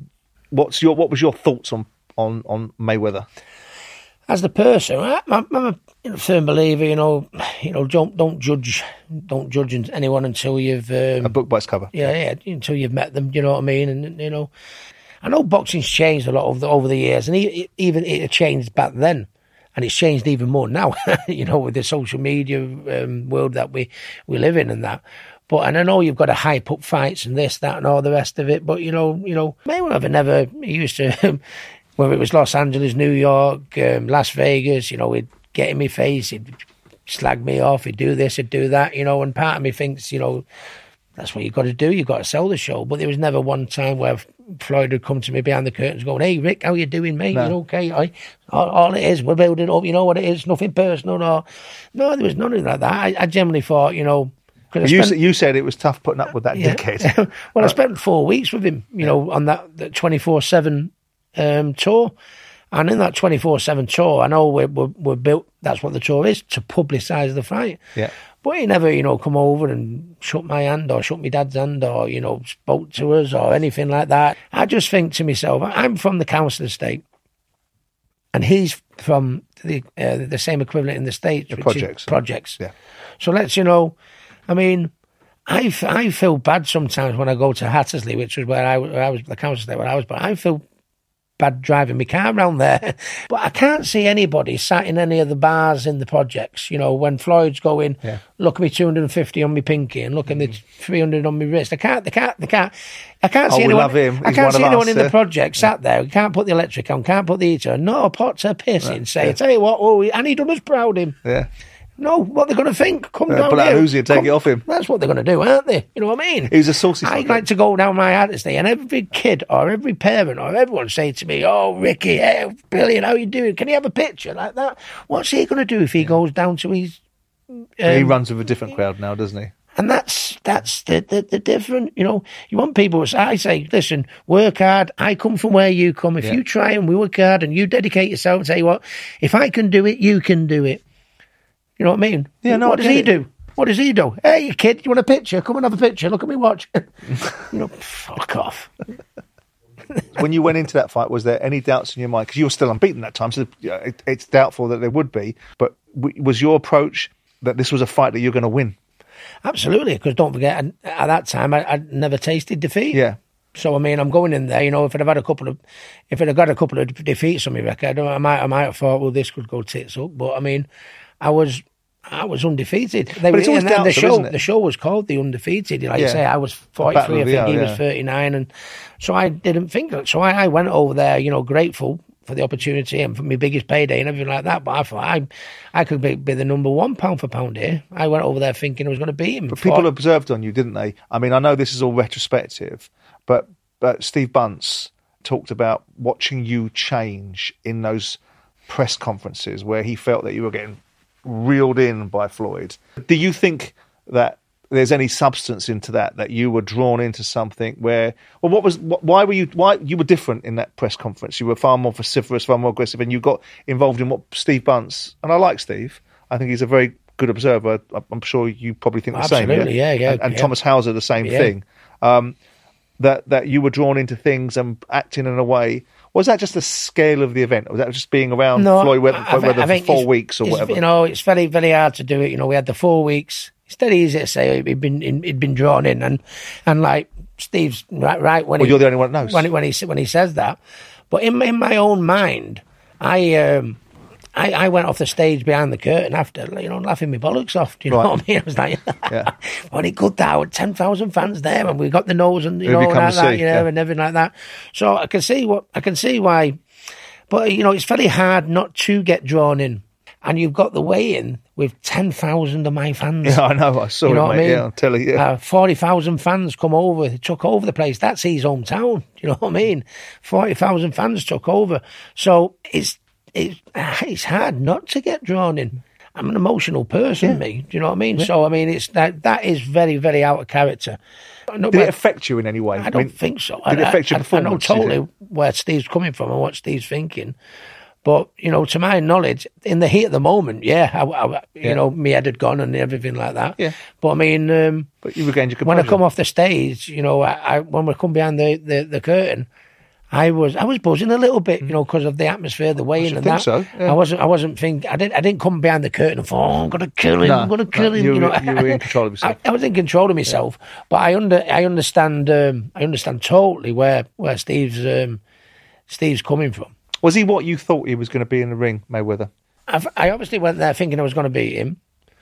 what's your what was your thoughts on on on Mayweather? As the person, I, I'm I'm a firm believer. You know, you know, don't don't judge, don't judge anyone until you've um, A book by its cover. yeah, yeah, until you've met them. You know what I mean? And you know, I know boxing's changed a lot over the, over the years, and e- even it changed back then, and it's changed even more now. You know, with the social media um, world that we we live in and that. But and I know you've got to hype up fights and this, that, and all the rest of it. But you know, you know, Mayweather never he used to. Whether it was Los Angeles, New York, um, Las Vegas, you know, he'd get in my face, he'd slag me off, he'd do this, he'd do that, you know, and part of me thinks, you know, that's what you've got to do, you've got to sell the show. But there was never one time where Floyd would come to me behind the curtains going, hey, Rick, how you doing, mate? No. You okay? I, all, all it is, we're building up, you know what it is, nothing personal. Or, no, there was nothing like that. I, I generally thought, you know... 'cause I You, spent- s- you said it was tough putting up with that yeah. dickhead. Well, I spent four weeks with him, you know, on that twenty-four seven um, tour. And in that twenty-four seven tour, I know we're, we're, we're built, that's what the tour is, to publicise the fight. Yeah. But he never, you know, come over and shook my hand or shook my dad's hand or, you know, spoke to us or anything like that. I just think to myself, I'm from the council estate and he's from the uh, the same equivalent in the States. The which projects. Is projects. Yeah. So let's, you know, I mean, I, f- I feel bad sometimes when I go to Hattersley, which was where I, where I was, the council estate where I was, but I feel bad driving my car around there. But I can't see anybody sat in any of the bars in the projects. You know, when Floyd's going, yeah. look at me two hundred fifty on my pinky and look at me three hundred on my wrist. I can't, they can't, they can't, I can't oh, see we anyone. Love him. I can't see anyone us, in the uh, project sat there. You can't put the electric on, can't put the heater on. No, pot to piss Right, in, say, yeah. tell you what, oh, and he done us proud him. Yeah. No, what they're going to think? Come Uh, down pull out here. a Uzi and take Come- it off him. That's what they're going to do, aren't they? You know what I mean? He was a saucy I'd fucker. like to go down my Hattersley and every kid or every parent or everyone say to me, oh, Ricky, hey, brilliant, how you doing? Can you have a picture like that? What's he going to do if he goes down to his... Um, he runs with a different crowd now, doesn't he? And that's that's the, the, the different, you know, you want people, I say, listen, work hard. I come from where you come. If Yeah. you try and we work hard and you dedicate yourself and say, what, if I can do it, you can do it. You know what I mean? Yeah, no, What I does get he it. do? What does he do? Hey, kid, you want a picture? Come and have a picture. Look at me watch. You know, fuck off. When you went into that fight, was there any doubts in your mind? Because you were still unbeaten that time, so you know, it, it's doubtful that there would be. But w- was your approach that this was a fight that you're going to win? Absolutely, because don't forget, I- at that time, I, I'd never tasted defeat. Yeah. So I mean, I'm going in there. You know, if I'd have had a couple of, if I'd have got a couple of defeats on my record, I might, I might have thought, well, this could go tits up. But I mean, I was, I was undefeated. They But it's were, always and the doubtful, show, isn't it? the show was called The Undefeated. Like Yeah. you say, I was Battle forty-three. I of the think Hour, he yeah. was thirty-nine, and so I didn't think that. So I, I went over there, you know, grateful for the opportunity and for my biggest payday and everything like that. But I thought I, I could be, be the number one pound for pound here. I went over there thinking I was going to beat him. But people observed on you, didn't they? I mean, I know this is all retrospective, but but Steve Bunce talked about watching you change in those press conferences where he felt that you were getting reeled in by Floyd. Do you think that there's any substance into that, that you were drawn into something where, well, what was, what, why were you, why you were different in that press conference? You were far more vociferous, far more aggressive, and you got involved in what Steve Bunce, and I like Steve, I think he's a very good observer. I'm sure you probably think the Absolutely, same. yeah, yeah. And, and yeah. Thomas Hauser, the same Yeah. thing. Um, that, that you were drawn into things and acting in a way. Was that just the scale of the event? Or was that just being around No, Floyd Weather, I- I Floyd think- I Weather think for four it's- weeks or it's, whatever? You know, it's very, very hard to do it. You know, we had the four weeks. It's dead easy to say he'd been he'd been drawn in, and and like Steve's right, right when Well, he, you're the only one that knows. when he, when he when he says that. But in in my own mind, I um. I, I went off the stage behind the curtain after, you know, laughing my bollocks off. Do you know Right. what I mean? I was like, Yeah. when it cut out, ten thousand fans there, and we got the nose and, you Who'd know, you come like to that, see? you know, Yeah. and everything like that. So I can see what, I can see why, but, you know, it's very hard not to get drawn in. And you've got the weigh-in with ten thousand of my fans. Yeah, I know. I saw You know it, what mate. I mean? Yeah, I'll tell you. Yeah. Uh, forty thousand fans come over, they took over the place. That's his hometown. You know what I mean? forty thousand fans took over. So it's, it's, it's hard not to get drawn in. I'm an emotional person, Yeah. me. Do you know what I mean? So, I mean, it's that that is very, very out of character. No, Did but it affect you in any way? I don't mean, think so. Did it I, affect your I, performance? I know do you totally think? where Steve's coming from and what Steve's thinking. But, you know, to my knowledge, in the heat of the moment, yeah, I, I, you Yeah. know, my head had gone and everything like that. Yeah. But, I mean, um, But you regained your when I composure. come off the stage, you know, I, I when we come behind the, the, the curtain, I was I was buzzing a little bit, you know, because of the atmosphere, the weighing should and think that. so, yeah. I wasn't I wasn't think I didn't I didn't come behind the curtain and thought, oh, I'm gonna kill him, No, I'm gonna kill no, him. you You, were- know, you were in control of yourself. I, I was in control of myself, but I under I understand um, I understand totally where where Steve's um, Steve's coming from. Was he what you thought he was going to be in the ring, Mayweather? I've, I obviously went there thinking I was going to beat him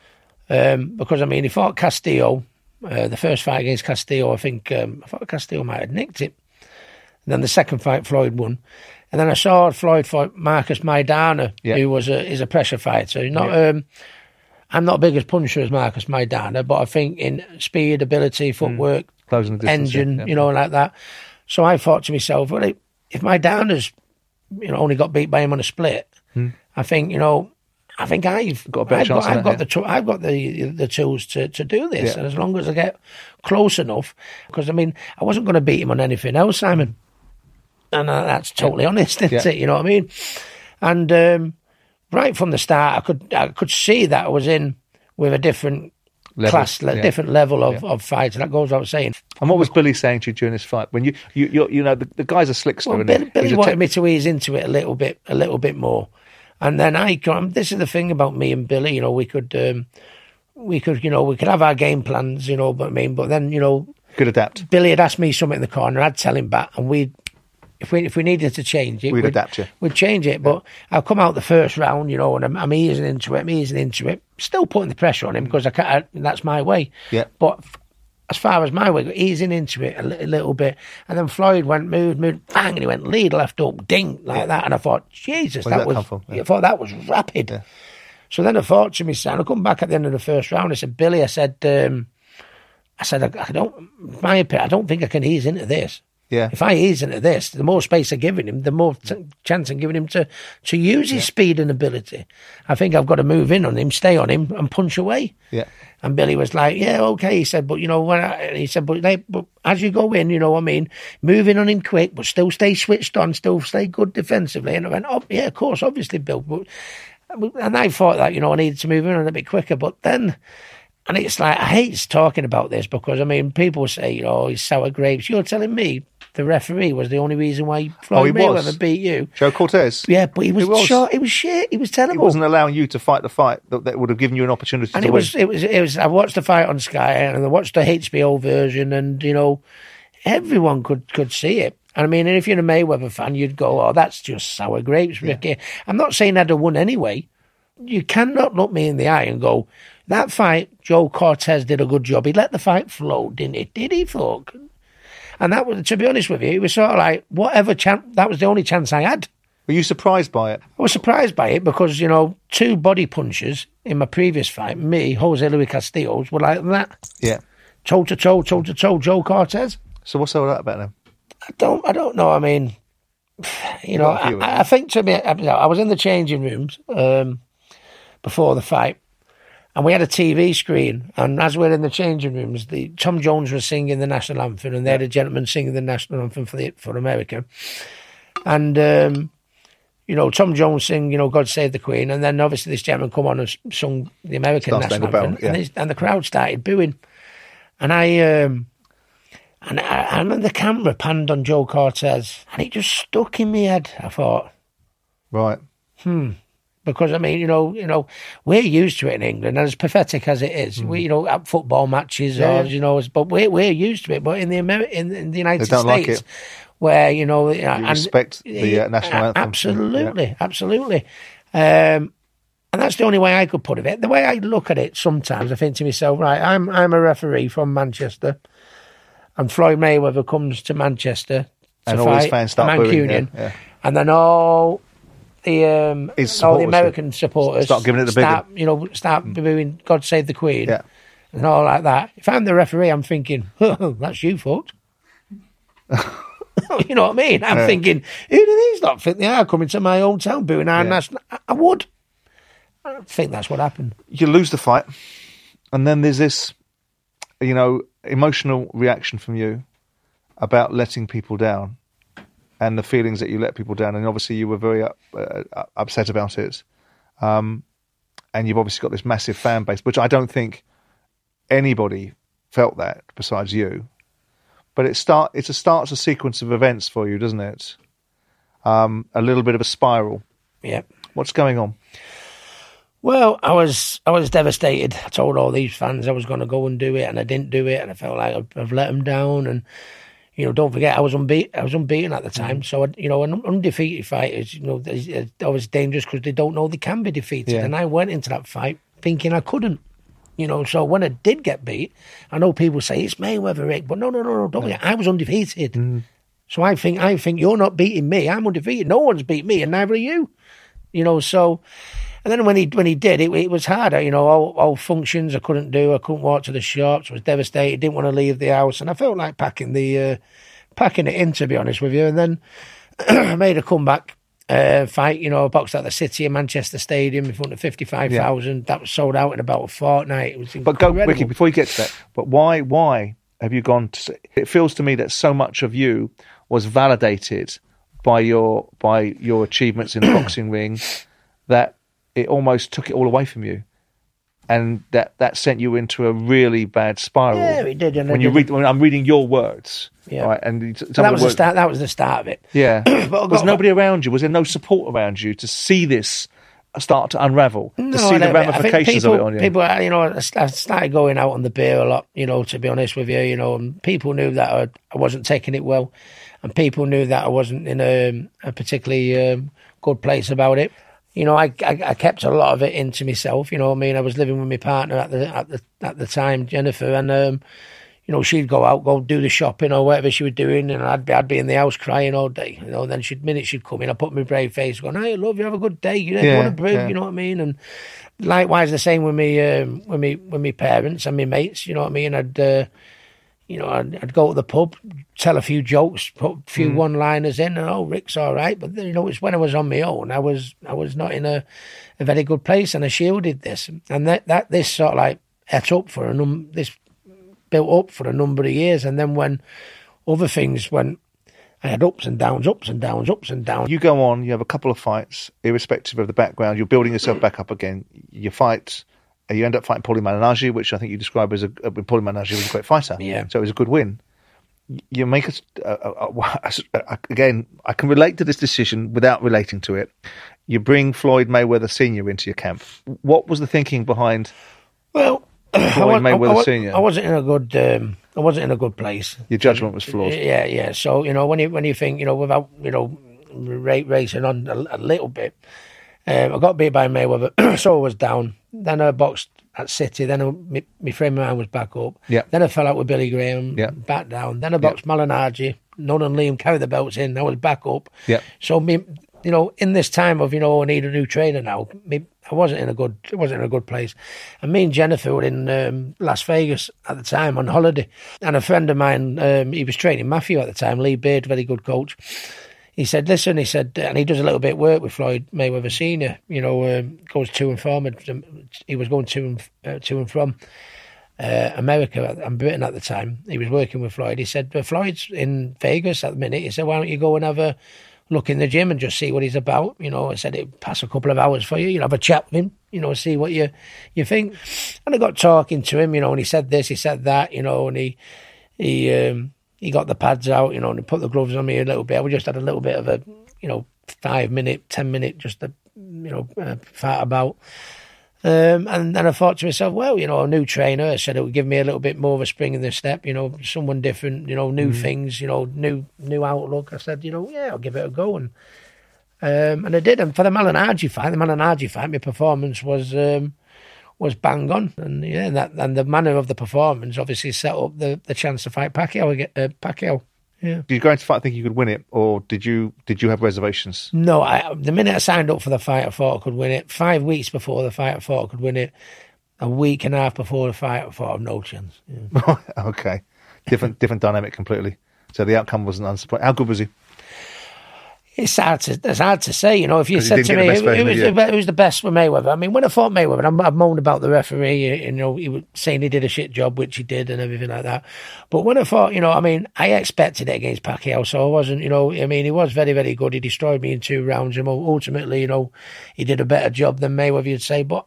um, because I mean he fought Castillo, uh, the first fight against Castillo. I think um, I thought Castillo might have nicked it. And then the second fight, Floyd won. And then I saw Floyd fight Marcus Maidana, Yeah. who was a is a pressure fighter. Not, Yeah. um, I'm not big as puncher as Marcus Maidana, but I think in speed, ability, footwork, Closing the distance. engine, yeah. you know, like that. So I thought to myself, well, if Maidana's, you know, only got beat by him on a split, I think, you know, I think I've Got a better I've chance got, than I've that, got the tool- I've got the the tools to, to do this, Yeah. and as long as I get close enough, because I mean, I wasn't going to beat him on anything else, Simon. And uh, that's totally yeah. honest, isn't yeah. it? You know what I mean? And um, right from the start, I could I could see that I was in with a different level, class, yeah. different level of, yeah. of fight. And that goes without saying. And what was Billy saying to you during this fight? When you, you, you, you know, the, the guy's a slickster. Well, Billy, Billy wanted te- me to ease into it a little bit, a little bit more. And then I, this is the thing about me and Billy. You know, we could, um, we could, you know, we could have our game plans. You know, but I mean, but then you know, could adapt. Billy had asked me something in the corner. I'd tell him back, and we'd. If we if we needed to change it, we'd, we'd adapt you. We'd change it. But I'll come out the first round, you know, and I'm, I'm easing into it, I'm easing into it, still putting the pressure on him because I can't. I, that's my way. Yeah. But as far as my way, easing into it a, li- a little bit, and then Floyd went moved, moved, bang, and he went lead, left up, ding, like yeah. that, and I thought, Jesus, Where that, that was. Yeah. I thought that was rapid. Yeah. So then I thought to myself, I come back at the end of the first round. I said, Billy, I said, um, I said, I, I don't, my opinion, I don't think I can ease into this. Yeah. If I ease into this, the more space I'm giving him, the more t- chance I'm giving him to, to use his yeah. speed and ability. I think I've got to move in on him, stay on him, and punch away. Yeah. And Billy was like, "Yeah, okay." He said, "But you know, when I, he said, but, they, but as you go in, you know, what I mean, move in on him quick, but still stay switched on, still stay good defensively." And I went, "Oh, yeah, of course, obviously, Bill." But, and I thought that you know I needed to move in on a bit quicker, but then. And it's like, I hate talking about this because, I mean, people say, you know, he's sour grapes. You're telling me the referee was the only reason why Floyd oh, he Mayweather was. beat you. Joe Cortez? Yeah, but he was, he was. short. He was shit. He was terrible. He wasn't allowing you to fight the fight that, that would have given you an opportunity and to it win. was, it was, it was, I watched the fight on Sky and I watched the H B O version and, you know, everyone could, could see it. And I mean, if you're a Mayweather fan, you'd go, oh, that's just sour grapes, Ricky. Yeah. I'm not saying I'd have won anyway. You cannot look me in the eye and go, that fight, Joe Cortez did a good job. He let the fight flow, didn't he? Did he, folk? And that was, to be honest with you, it was sort of like, whatever chance, that was the only chance I had. Were you surprised by it? I was surprised by it because, you know, two body punches in my previous fight, me, Jose Luis Castillo's, were like that. Yeah. Toe to toe, toe to toe, Joe Cortez. So what's all that about then? I don't, I don't know. I mean, you know, I, I think to me, I, I was in the changing rooms um, before the fight. And we had a T V screen, and as we were in the changing rooms, the Tom Jones was singing the national anthem, and they had a gentleman singing the national anthem for the, for America. And, um, you know, Tom Jones sing, you know, God Save the Queen, and then obviously this gentleman come on and sung the American Start national anthem, anthem, yeah. and, and the crowd started booing. And I, um, and I, I remember the camera panned on Joe Cortez, and it just stuck in my head. I thought, right, hmm. Because, I mean, you know, you know, we're used to it in England, and as pathetic as it is, mm. we, you know, at football matches, yeah. or, you know, but we're, we're used to it. But in the Ameri- in, in the United they don't States, like it. where, you know... You and, respect the uh, national anthem. Absolutely, yeah. absolutely. Um, and that's the only way I could put it. The way I look at it sometimes, I think to myself, right, I'm I'm a referee from Manchester, and Floyd Mayweather comes to Manchester to and fight all his fans start booing, yeah, yeah. and then all... The um, all the American supporters start giving it the start, big you know, start mm. booing "God Save the Queen" yeah. and all like that. If I'm the referee, I'm thinking, oh, "That's you, folks." You know what I mean? I'm yeah. thinking, "Who do these not think they are coming to my hometown booing our yeah. national?" I would. I think that's what happened. You lose the fight, and then there's this, you know, emotional reaction from you about letting people down. And the feelings that you let people down, and obviously you were very up, uh, upset about it. Um, and you've obviously got this massive fan base, which I don't think anybody felt that besides you. But it start it starts a sequence of events for you, doesn't it? Um, a little bit of a spiral. Yeah. What's going on? Well, I was I was devastated. I told all these fans I was going to go and do it, and I didn't do it, and I felt like I've, I've let them down. And you know, don't forget, I was unbeaten. I was unbeaten at the time. So, you know, an undefeated fighters, you know, it's always dangerous because they don't know they can be defeated. Yeah. And I went into that fight thinking I couldn't. You know, so when I did get beat, I know people say it's Mayweather, Rick, but no, no, no, no, don't forget, I was undefeated. Mm. So I think I think you're not beating me. I'm undefeated. No one's beat me, and neither are you. You know, so. And then when he when he did, it, it was harder. You know, all, all functions I couldn't do. I couldn't walk to the shops. I was devastated. Didn't want to leave the house, and I felt like packing the uh, packing it in, to be honest with you. And then I made a comeback uh, fight. You know, boxed at the City of Manchester Stadium in front of fifty-five thousand. Yeah. That was sold out in about a fortnight. It was incredible. But go, Ricky, before you get to that, but why why have you gone to? It feels to me that so much of you was validated by your by your achievements in the boxing ring that it almost took it all away from you, and that, that sent you into a really bad spiral. Yeah, it did. And when it you did. read, when I'm reading your words, Yeah. right, and some So that of was the the words, start. That was the start of it. yeah. But I Was got- nobody around you? Was there no support around you to see this start to unravel, to see I the don't- I think ramifications people, of it on you? People, uh, you know, I I started going out on the beer a lot, you know, to be honest with you, you know, and people knew that I, I wasn't taking it well, and people knew that I wasn't in a, a particularly um, good place about it. You know, I, I I kept a lot of it into myself. You know what I mean? I was living with my partner at the at the at the time, Jennifer, and um, you know, she'd go out, go do the shopping or whatever she was doing, and I'd be I'd be in the house crying all day. You know, then she'd minute she'd come in, I put my brave face, going, "Hey, love, you have a good day. You, know, Yeah, you want a brew?" yeah. You know what I mean? And likewise, the same with me, um, with me, with me parents and my mates. You know what I mean? I'd, uh, you know, I'd, I'd go to the pub, tell a few jokes, put a few one-liners in, and oh, Rick's all right. But you know, it's when I was on my own, I was, I was not in a, a very good place, and I shielded this, and that, that this sort of like ate up for a num, this built up for a number of years, and then when other things went. I had ups and downs, ups and downs, ups and downs. You go on, you have a couple of fights, irrespective of the background, you're building yourself back up again. You fight, uh, you end up fighting Paulie Malignaggi, which I think you describe as a, uh, Paulie Malignaggi was a great fighter. Yeah. So it was a good win. You make us, uh, uh, uh, again, I can relate to this decision without relating to it. You bring Floyd Mayweather Senior into your camp. What was the thinking behind Well, I, Floyd wa- I, Mayweather wa- Senior? I wasn't in a good, um, I wasn't in a good place. Your judgment was flawed. Yeah, yeah. So you know, when you when you think, you know, without you know, ra- racing on a, a little bit, um, I got beat by Mayweather, so I was down. Then I boxed at City. Then I, my, my frame of mind was back up. Yeah. Then I fell out with Billy Graham. Yeah. Back down. Then I boxed Malignaggi. Nunn and Liam carried the belts in. I was back up. Yeah. So me, you know, in this time of, you know, I need a new trainer now. Me, I wasn't in a good, I wasn't in a good place. And me and Jennifer were in um, Las Vegas at the time on holiday, and a friend of mine, um, he was training Matthew at the time, Lee Beard, very good coach. He said, "Listen," he said, and he does a little bit of work with Floyd Mayweather Senior. You know, um, goes to and from. And he was going to and uh, to and from uh, America and Britain at the time. He was working with Floyd. He said, well, "Floyd's in Vegas at the minute." He said, "Why don't you go and have a look in the gym and just see what he's about?" You know, I said, "It'd pass a couple of hours for you. You know, have a chat with him. You know, see what you you think." And I got talking to him. You know, and he said this, he said that. You know, and he he. Um, He got the pads out, you know, and he put the gloves on me a little bit. We just had a little bit of a, you know, five minute, ten minute, just a, you know, uh, fight about. Um, and then I thought to myself, well, you know, a new trainer, I said it would give me a little bit more of a spring in the step, you know, someone different, you know, new mm. things, you know, new new outlook. I said, you know, yeah, I'll give it a go. And um, and I did. And for the Malignaggi fight, the Malignaggi fight, my performance was... Um, was bang on, and yeah, and that and the manner of the performance obviously set up the, the chance to fight Pacquiao. Uh, Pacquiao, yeah. Did you go into the fight thinking you could win it, or did you did you have reservations? No, I, the minute I signed up for the fight, I thought I could win it. Five weeks before the fight, I thought I could win it. A week and a half before the fight, I thought I've no chance. Yeah. Okay, different different dynamic completely. So the outcome wasn't unsurprising. How good was he? It's hard to it's hard to say, you know. If you said to me who, who, was, who was the best for Mayweather, I mean, when I fought Mayweather, I'm, I've moaned about the referee, you know, he was saying he did a shit job, which he did, and everything like that. But when I fought, you know, I mean, I expected it against Pacquiao, so I wasn't, you know, I mean, he was very, very good. He destroyed me in two rounds, and ultimately, you know, he did a better job than Mayweather, you'd say. But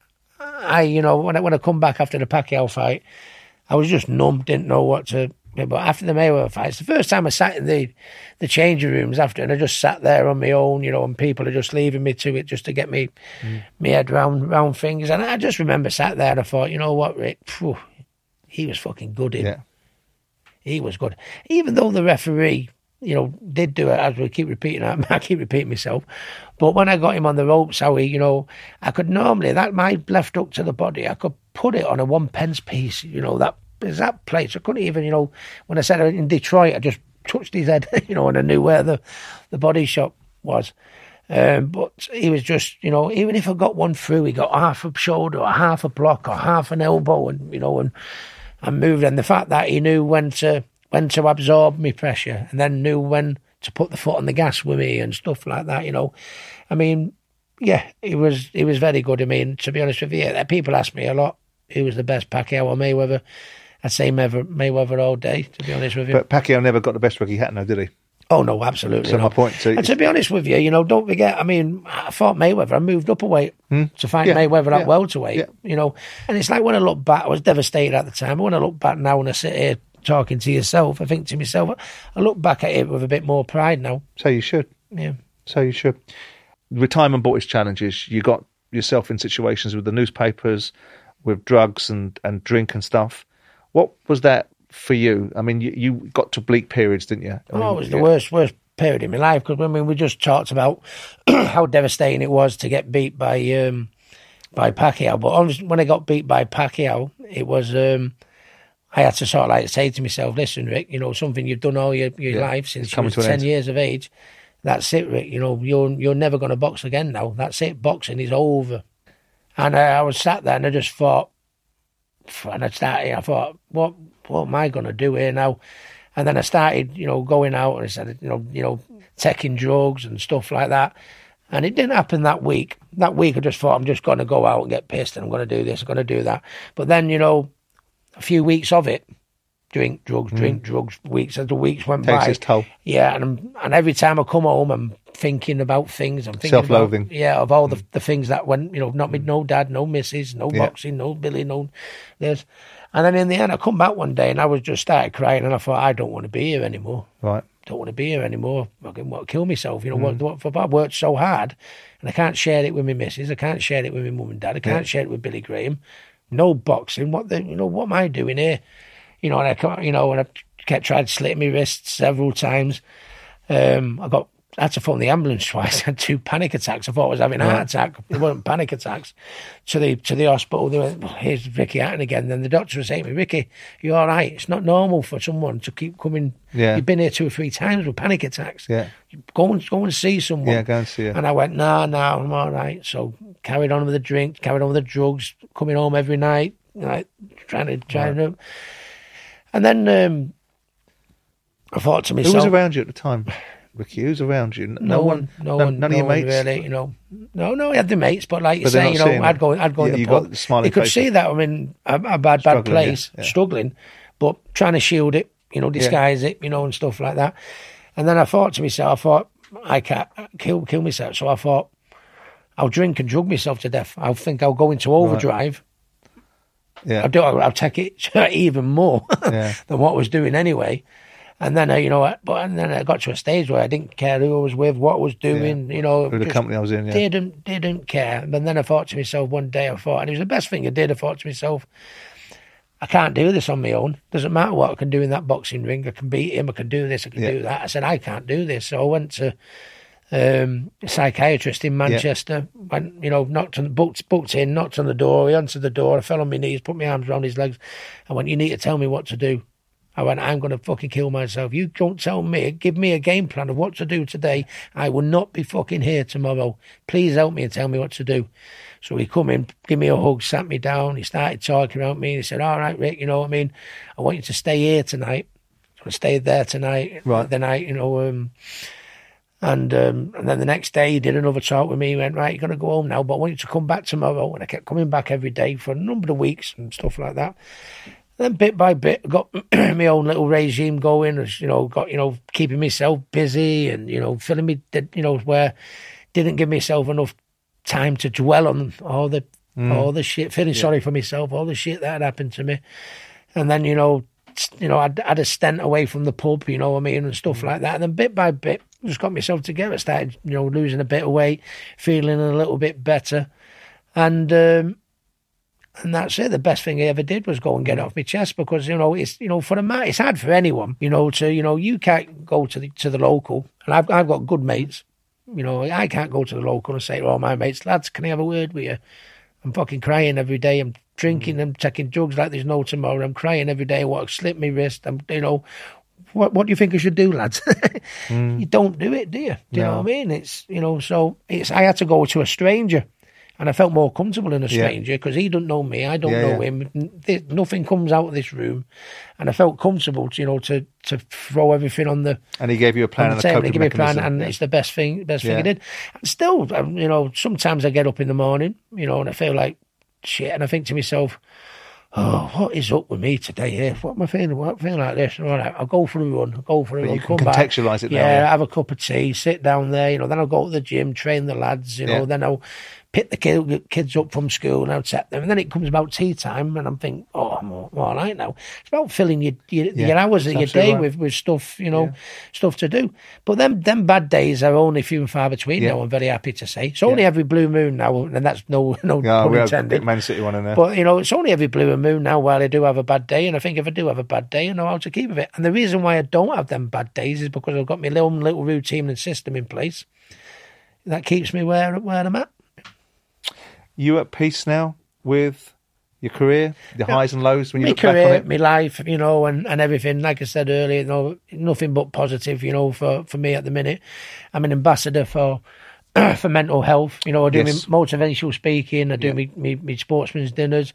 I, you know, when I when I come back after the Pacquiao fight, I was just numb, didn't know what to. But after the Mayweather fight, it's the first time I sat in the, the changing rooms after, and I just sat there on my own, you know, and people are just leaving me to it just to get me mm. me head round round things. And I just remember sat there and I thought, you know what, Rick, phew, he was fucking good. Him. Yeah. He was good. Even though the referee, you know, did do it, as we keep repeating, I keep repeating myself. But when I got him on the ropes, how he, you know, I could normally, that my left hook to the body, I could put it on a one pence piece, you know, that. There's that place. I couldn't even, you know, when I said in Detroit, I just touched his head, you know, and I knew where the, the body shop was. Um, but he was just, you know, even if I got one through, he got half a shoulder or half a block or half an elbow, and, you know, and, and moved. And the fact that he knew when to when to absorb me pressure, and then knew when to put the foot on the gas with me and stuff like that, you know. I mean, yeah, he was he was very good. I mean, to be honest with you, yeah, people ask me a lot, who was the best, Pacquiao or Mayweather? I'd say Mayweather, Mayweather all day, to be honest with you. But Pacquiao never got the best Ricky Hatton, though, did he? Oh, no, absolutely So not. my point to And to be honest with you, you know, don't forget, I mean, I fought Mayweather. I moved up a weight Hmm? to fight Yeah, Mayweather at yeah, welterweight, yeah. you know. And it's like when I look back, I was devastated at the time. When I look back now and I sit here talking to yourself, I think to myself, I look back at it with a bit more pride now. So you should. Yeah. So you should. Retirement brought its challenges. You got yourself in situations with the newspapers, with drugs and, and drink and stuff. What was that for you? I mean, you, you got to bleak periods, didn't you? I mean, Oh, it was the yeah. worst, worst period in my life because I mean, we just talked about how devastating it was to get beat by um, by Pacquiao. But obviously, when I got beat by Pacquiao, it was um, I had to sort of like say to myself, "Listen, Rick, you know something you've done all your, your Yeah, life since it's you coming was to an ten end. years of age. That's it, Rick. You know you're you're never going to box again now. That's it. Boxing is over." And I, I was sat there and I just thought, and I started. I thought, what what am I going to do here now? And then I started, you know, going out and I said, you know, you know, taking drugs and stuff like that. And it didn't happen that week. That week I just thought, I'm just going to go out and get pissed and I'm going to do this, I'm going to do that. But then, you know, a few weeks of it, drink, drugs, drink, drugs, weeks as the weeks went Takes by. its toll. Yeah, and I'm, and every time I come home, I'm thinking about things. I'm thinking Self-loathing. About, yeah, of all the the things that went, you know, not me, no dad, no missus, no Yeah. boxing, no Billy, no this. And then in the end, I come back one day and I was just started crying and I thought, I don't want to be here anymore. Right. Don't want to be here anymore. I can what, kill myself. You know, what, what, if I worked so hard and I can't share it with my missus, I can't share it with my mum and dad, I can't Yeah. share it with Billy Graham. No boxing. What the, you know, what am I doing here? You know, and I, ca- you know, and I kept trying to slit my wrists several times. Um, I got, I had to phone the ambulance twice. I had two panic attacks. I thought I was having a heart attack. It weren't panic attacks. To the to the hospital, they went, well, here's Ricky Hatton again. Then the doctor was saying to me, Ricky, you all right? It's not normal for someone to keep coming. Yeah. You've been here two or three times with panic attacks. Yeah. Go and, go and see someone. Yeah, go and see her. And I went, no, no, I'm all right. So carried on with the drink, carried on with the drugs, coming home every night, like trying to, trying to. And then um, I thought to Who myself, was around you at the time, Ricky? Who's around you? No, no one, no one, none no of your one mates. really, you know. No, no, I had the mates, but like you But they're say, not you know, seeing I'd it. go, I'd go Yeah, in you the got pub. the smiley They could face. see that I'm in a, a bad, bad Struggling, place, yeah, yeah. struggling, but trying to shield it, you know, disguise it, you know, and stuff like that. And then I thought to myself, I thought, I can't kill, kill myself. So I thought, I'll drink and drug myself to death. I think I'll go into overdrive. Yeah. I'll do. I'll take it even more Yeah. than what I was doing anyway. And then, uh, you know, but and then I got to a stage where I didn't care who I was with, what I was doing, you know. Who the just company I was in, yeah. Didn't, didn't care. And then I thought to myself one day, I thought, and it was the best thing I did, I thought to myself, I can't do this on my own. Doesn't matter what I can do in that boxing ring. I can beat him, I can do this, I can Yeah. do that. I said, I can't do this. So I went to um, a psychiatrist in Manchester, went, you know, knocked on the, booked, booked in, knocked on the door, he answered the door, I fell on my knees, put my arms around his legs. I went, you need to tell me what to do. I went, I'm going to fucking kill myself. You don't tell me, give me a game plan of what to do today. I will not be fucking here tomorrow. Please help me and tell me what to do. So he come in, give me a hug, sat me down. He started talking about me. He said, all right, Rick, you know what I mean? I want you to stay here tonight. So I stayed there tonight. Right. The night, you know, um, and um, and then the next day he did another talk with me. He went, right, you're going to go home now, but I want you to come back tomorrow. And I kept coming back every day for a number of weeks and stuff like that. Then bit by bit, got my own little regime going. As you know, got you know keeping myself busy and you know filling me, you know, where didn't give myself enough time to dwell on all the mm. all the shit. Feeling yeah. sorry for myself, all the shit that had happened to me, and then you know, you know, I'd had a stint away from the pub, you know what I mean, and stuff mm. like that. And then bit by bit, just got myself together. Started, you know, losing a bit of weight, feeling a little bit better, and. Um, And that's it. The best thing I ever did was go and get it off my chest because, you know, it's, you know, for a man, it's hard for anyone, you know, to, you know, you can't go to the, to the local and I've, I've got good mates, you know, I can't go to the local and say to all my mates, lads, can I have a word with you? I'm fucking crying every day. I'm drinking, I'm taking drugs like there's no tomorrow. I'm crying every day. I want to slip my wrist. I'm, you know, what, what do you think I should do, lads? mm. You don't do it, do you? Do you no. know what I mean? It's, you know, so it's, I had to go to a stranger. And I felt more comfortable in a stranger because yeah. he don't know me, I don't yeah, know yeah. him. Nothing comes out of this room, and I felt comfortable, to, you know, to, to throw everything on the. And he gave you a plan and a coping He gave me a plan, mechanism. and yeah. it's the best thing, best yeah. thing I did. And still, you know, sometimes I get up in the morning, you know, and I feel like shit, and I think to myself, oh, what is up with me today here? What am I feeling? What am I feeling like this? All right, I'll go for a run. I'll go for a But run. you can come back. contextualise it now, Yeah, yeah. have a cup of tea, sit down there. You know, then I'll go to the gym, train the lads. You know, Yeah. then I'll pick the kid, kids up from school and I'll take them. And then it comes about tea time, and I'm thinking, oh, I'm all, I'm all right now. It's about filling your your, Yeah, your hours of that's your day absolutely right. with, with stuff, you know, Yeah. stuff to do. But them them bad days are only few and far between Yeah. now. I'm very happy to say it's only every blue moon now, and that's no no Yeah, pun we have a intended. bit Man City one in there. But, you know, it's only every blue and moon now while I do have a bad day. And I think if I do have a bad day, I know how to keep with it. And the reason why I don't have them bad days is because I've got my little, little routine and system in place that keeps me where, where I'm at. You at peace now with your career, the highs and lows when you My look back on career, it? my life, you know, and, and everything. Like I said earlier, you know, nothing but positive, you know, for, for me at the minute. I'm an ambassador for for mental health. You know, I do Yes. my motivational speaking, I do Yeah. me, me, me sportsman's dinners,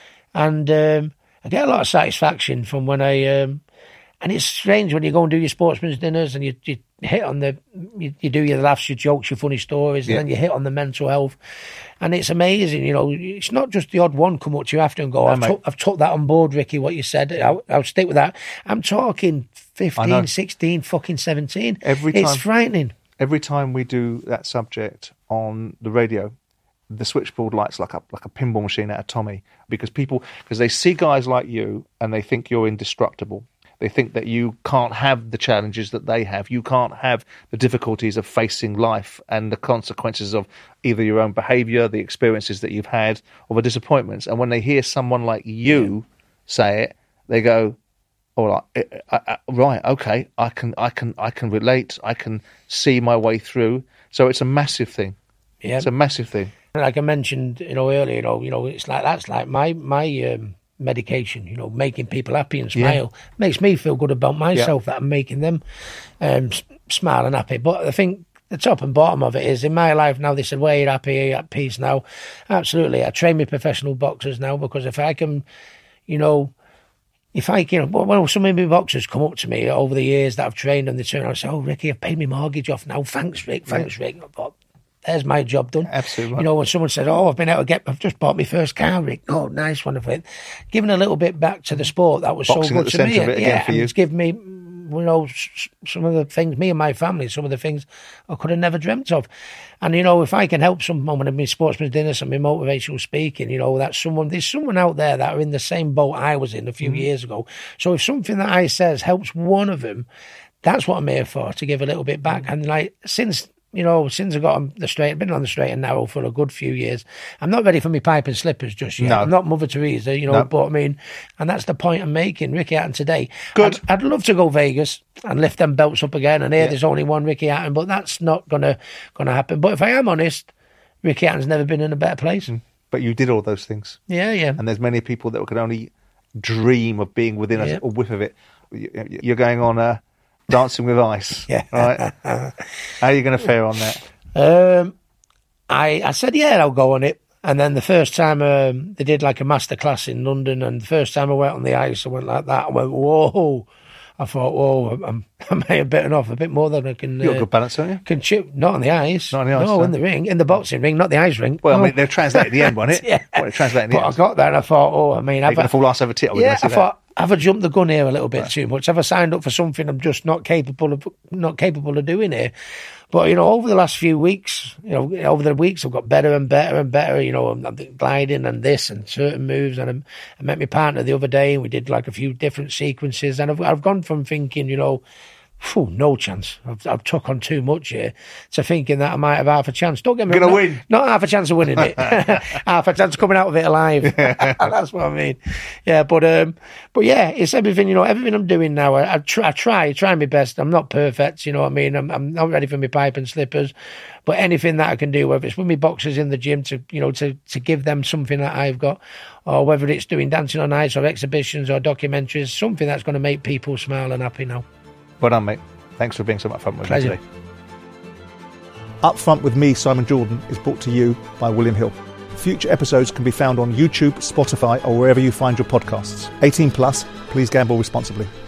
and um, I get a lot of satisfaction from when I... Um, and it's strange when you go and do your sportsman's dinners and you, you hit on the... You, you do your laughs, your jokes, your funny stories, Yeah. and then you hit on the mental health. And it's amazing, you know. It's not just the odd one come up to you after and go, I've, mate. took, I've took that on board, Ricky, what you said. I'll, I'll stick with that. I'm talking know. fifteen, sixteen, fucking seventeen. Every It's time- frightening. Every time we do that subject on the radio, the switchboard lights like a like a pinball machine out of Tommy, because people because they see guys like you and they think you're indestructible. They think that you can't have the challenges that they have. You can't have the difficulties of facing life and the consequences of either your own behaviour, the experiences that you've had, or the disappointments. And when they hear someone like you say it, they go, "All right, I, I, right, okay, I can, I can, I can relate. I can see my way through." So it's a massive thing. Yeah. It's a massive thing. Like I mentioned, you know, earlier, you know, you know, it's like that's like my my um, medication. You know, making people happy and Yeah. smile makes me feel good about myself that I'm making them um, s- smile and happy. But I think the top and bottom of it is in my life now. They said, "Well, you're happy, you're at peace now." Absolutely, I train my professional boxers now because if I can, you know. If I, you know, well, some of my boxers come up to me over the years that I've trained and they turn around and say, "Oh, Ricky, I've paid my mortgage off now. Thanks, Rick. Thanks, Rick." I thought, there's my job done. Absolutely right. You know, when someone says, "Oh, I've been able to get, I've just bought my first car, Rick." Oh, nice one of it. Giving a little bit back to the sport, that was Boxing so at good the to centre me. of it again yeah, for and you. it's given me, you know, s- some of the things, me and my family, some of the things I could have never dreamt of. And, you know, if I can help someone in my sportsman's dinners and my motivational speaking, you know, that's someone, there's someone out there that are in the same boat I was in a few years ago. So if something that I says helps one of them, that's what I'm here for, to give a little bit back. And like, since, you know, since I got on the straight, been on the straight and narrow for a good few years, I'm not ready for my pipe and slippers just yet. No. I'm not Mother Teresa, you know, No. but I mean, and that's the point I'm making, Ricky Hatton today. Good. I'd, I'd love to go Vegas and lift them belts up again. And here Yeah. there's only one Ricky Hatton, but that's not gonna gonna happen. But if I am honest, Ricky Hatton's never been in a better place. But you did all those things. Yeah, yeah. And there's many people that could only dream of being within Yeah. a, a whiff of it. You- You're going on uh, Dancing with Ice. Yeah. Right? How are you going to fare on that? Um, I I said, yeah, I'll go on it. And then the first time um, they did like a master class in London, and the first time I went on the ice, I went like that. I went, whoa. I thought, whoa, I'm, I may have bitten off a bit more than I can. You've got uh, good balance, don't you? can chip. Not on the ice. Not on the ice, No, no. in the ring, in the boxing ring, not the ice ring. Well, no. I mean, they've translated the end, wasn't it? Yeah. Well, they translated the But I end. got there and I thought, oh, I mean, You're I've, going to fall ass over tit. Are we yeah, gonna see I that? thought, have I jumped the gun here a little bit too much? Have I signed up for something I'm just not capable of not capable of doing here? But, you know, over the last few weeks, you know, over the weeks, I've got better and better and better. You know, I'm, I'm gliding and this and certain moves. And I'm, I met my partner the other day and we did like a few different sequences. And I've, I've gone from thinking, you know, phew, no chance. I've, I've took on too much here to thinking that I might have half a chance. Don't get me Gonna wrong. win. Not half a chance of winning it. Half a chance of coming out of it alive. That's what I mean. Yeah, but um, but yeah, it's everything. You know, everything I'm doing now. I, I try, I try, try my best. I'm not perfect. You know what I mean? I'm, I'm not ready for my pipe and slippers, but anything that I can do, whether it's with my boxers in the gym to, you know, to to give them something that I've got, or whether it's doing dancing on ice or exhibitions or documentaries, something that's going to make people smile and happy now. Well done, mate. Thanks for being so much fun with Pleasure. me today. Up Front with me, Simon Jordan, is brought to you by William Hill. Future episodes can be found on YouTube, Spotify, or wherever you find your podcasts. eighteen plus, please gamble responsibly.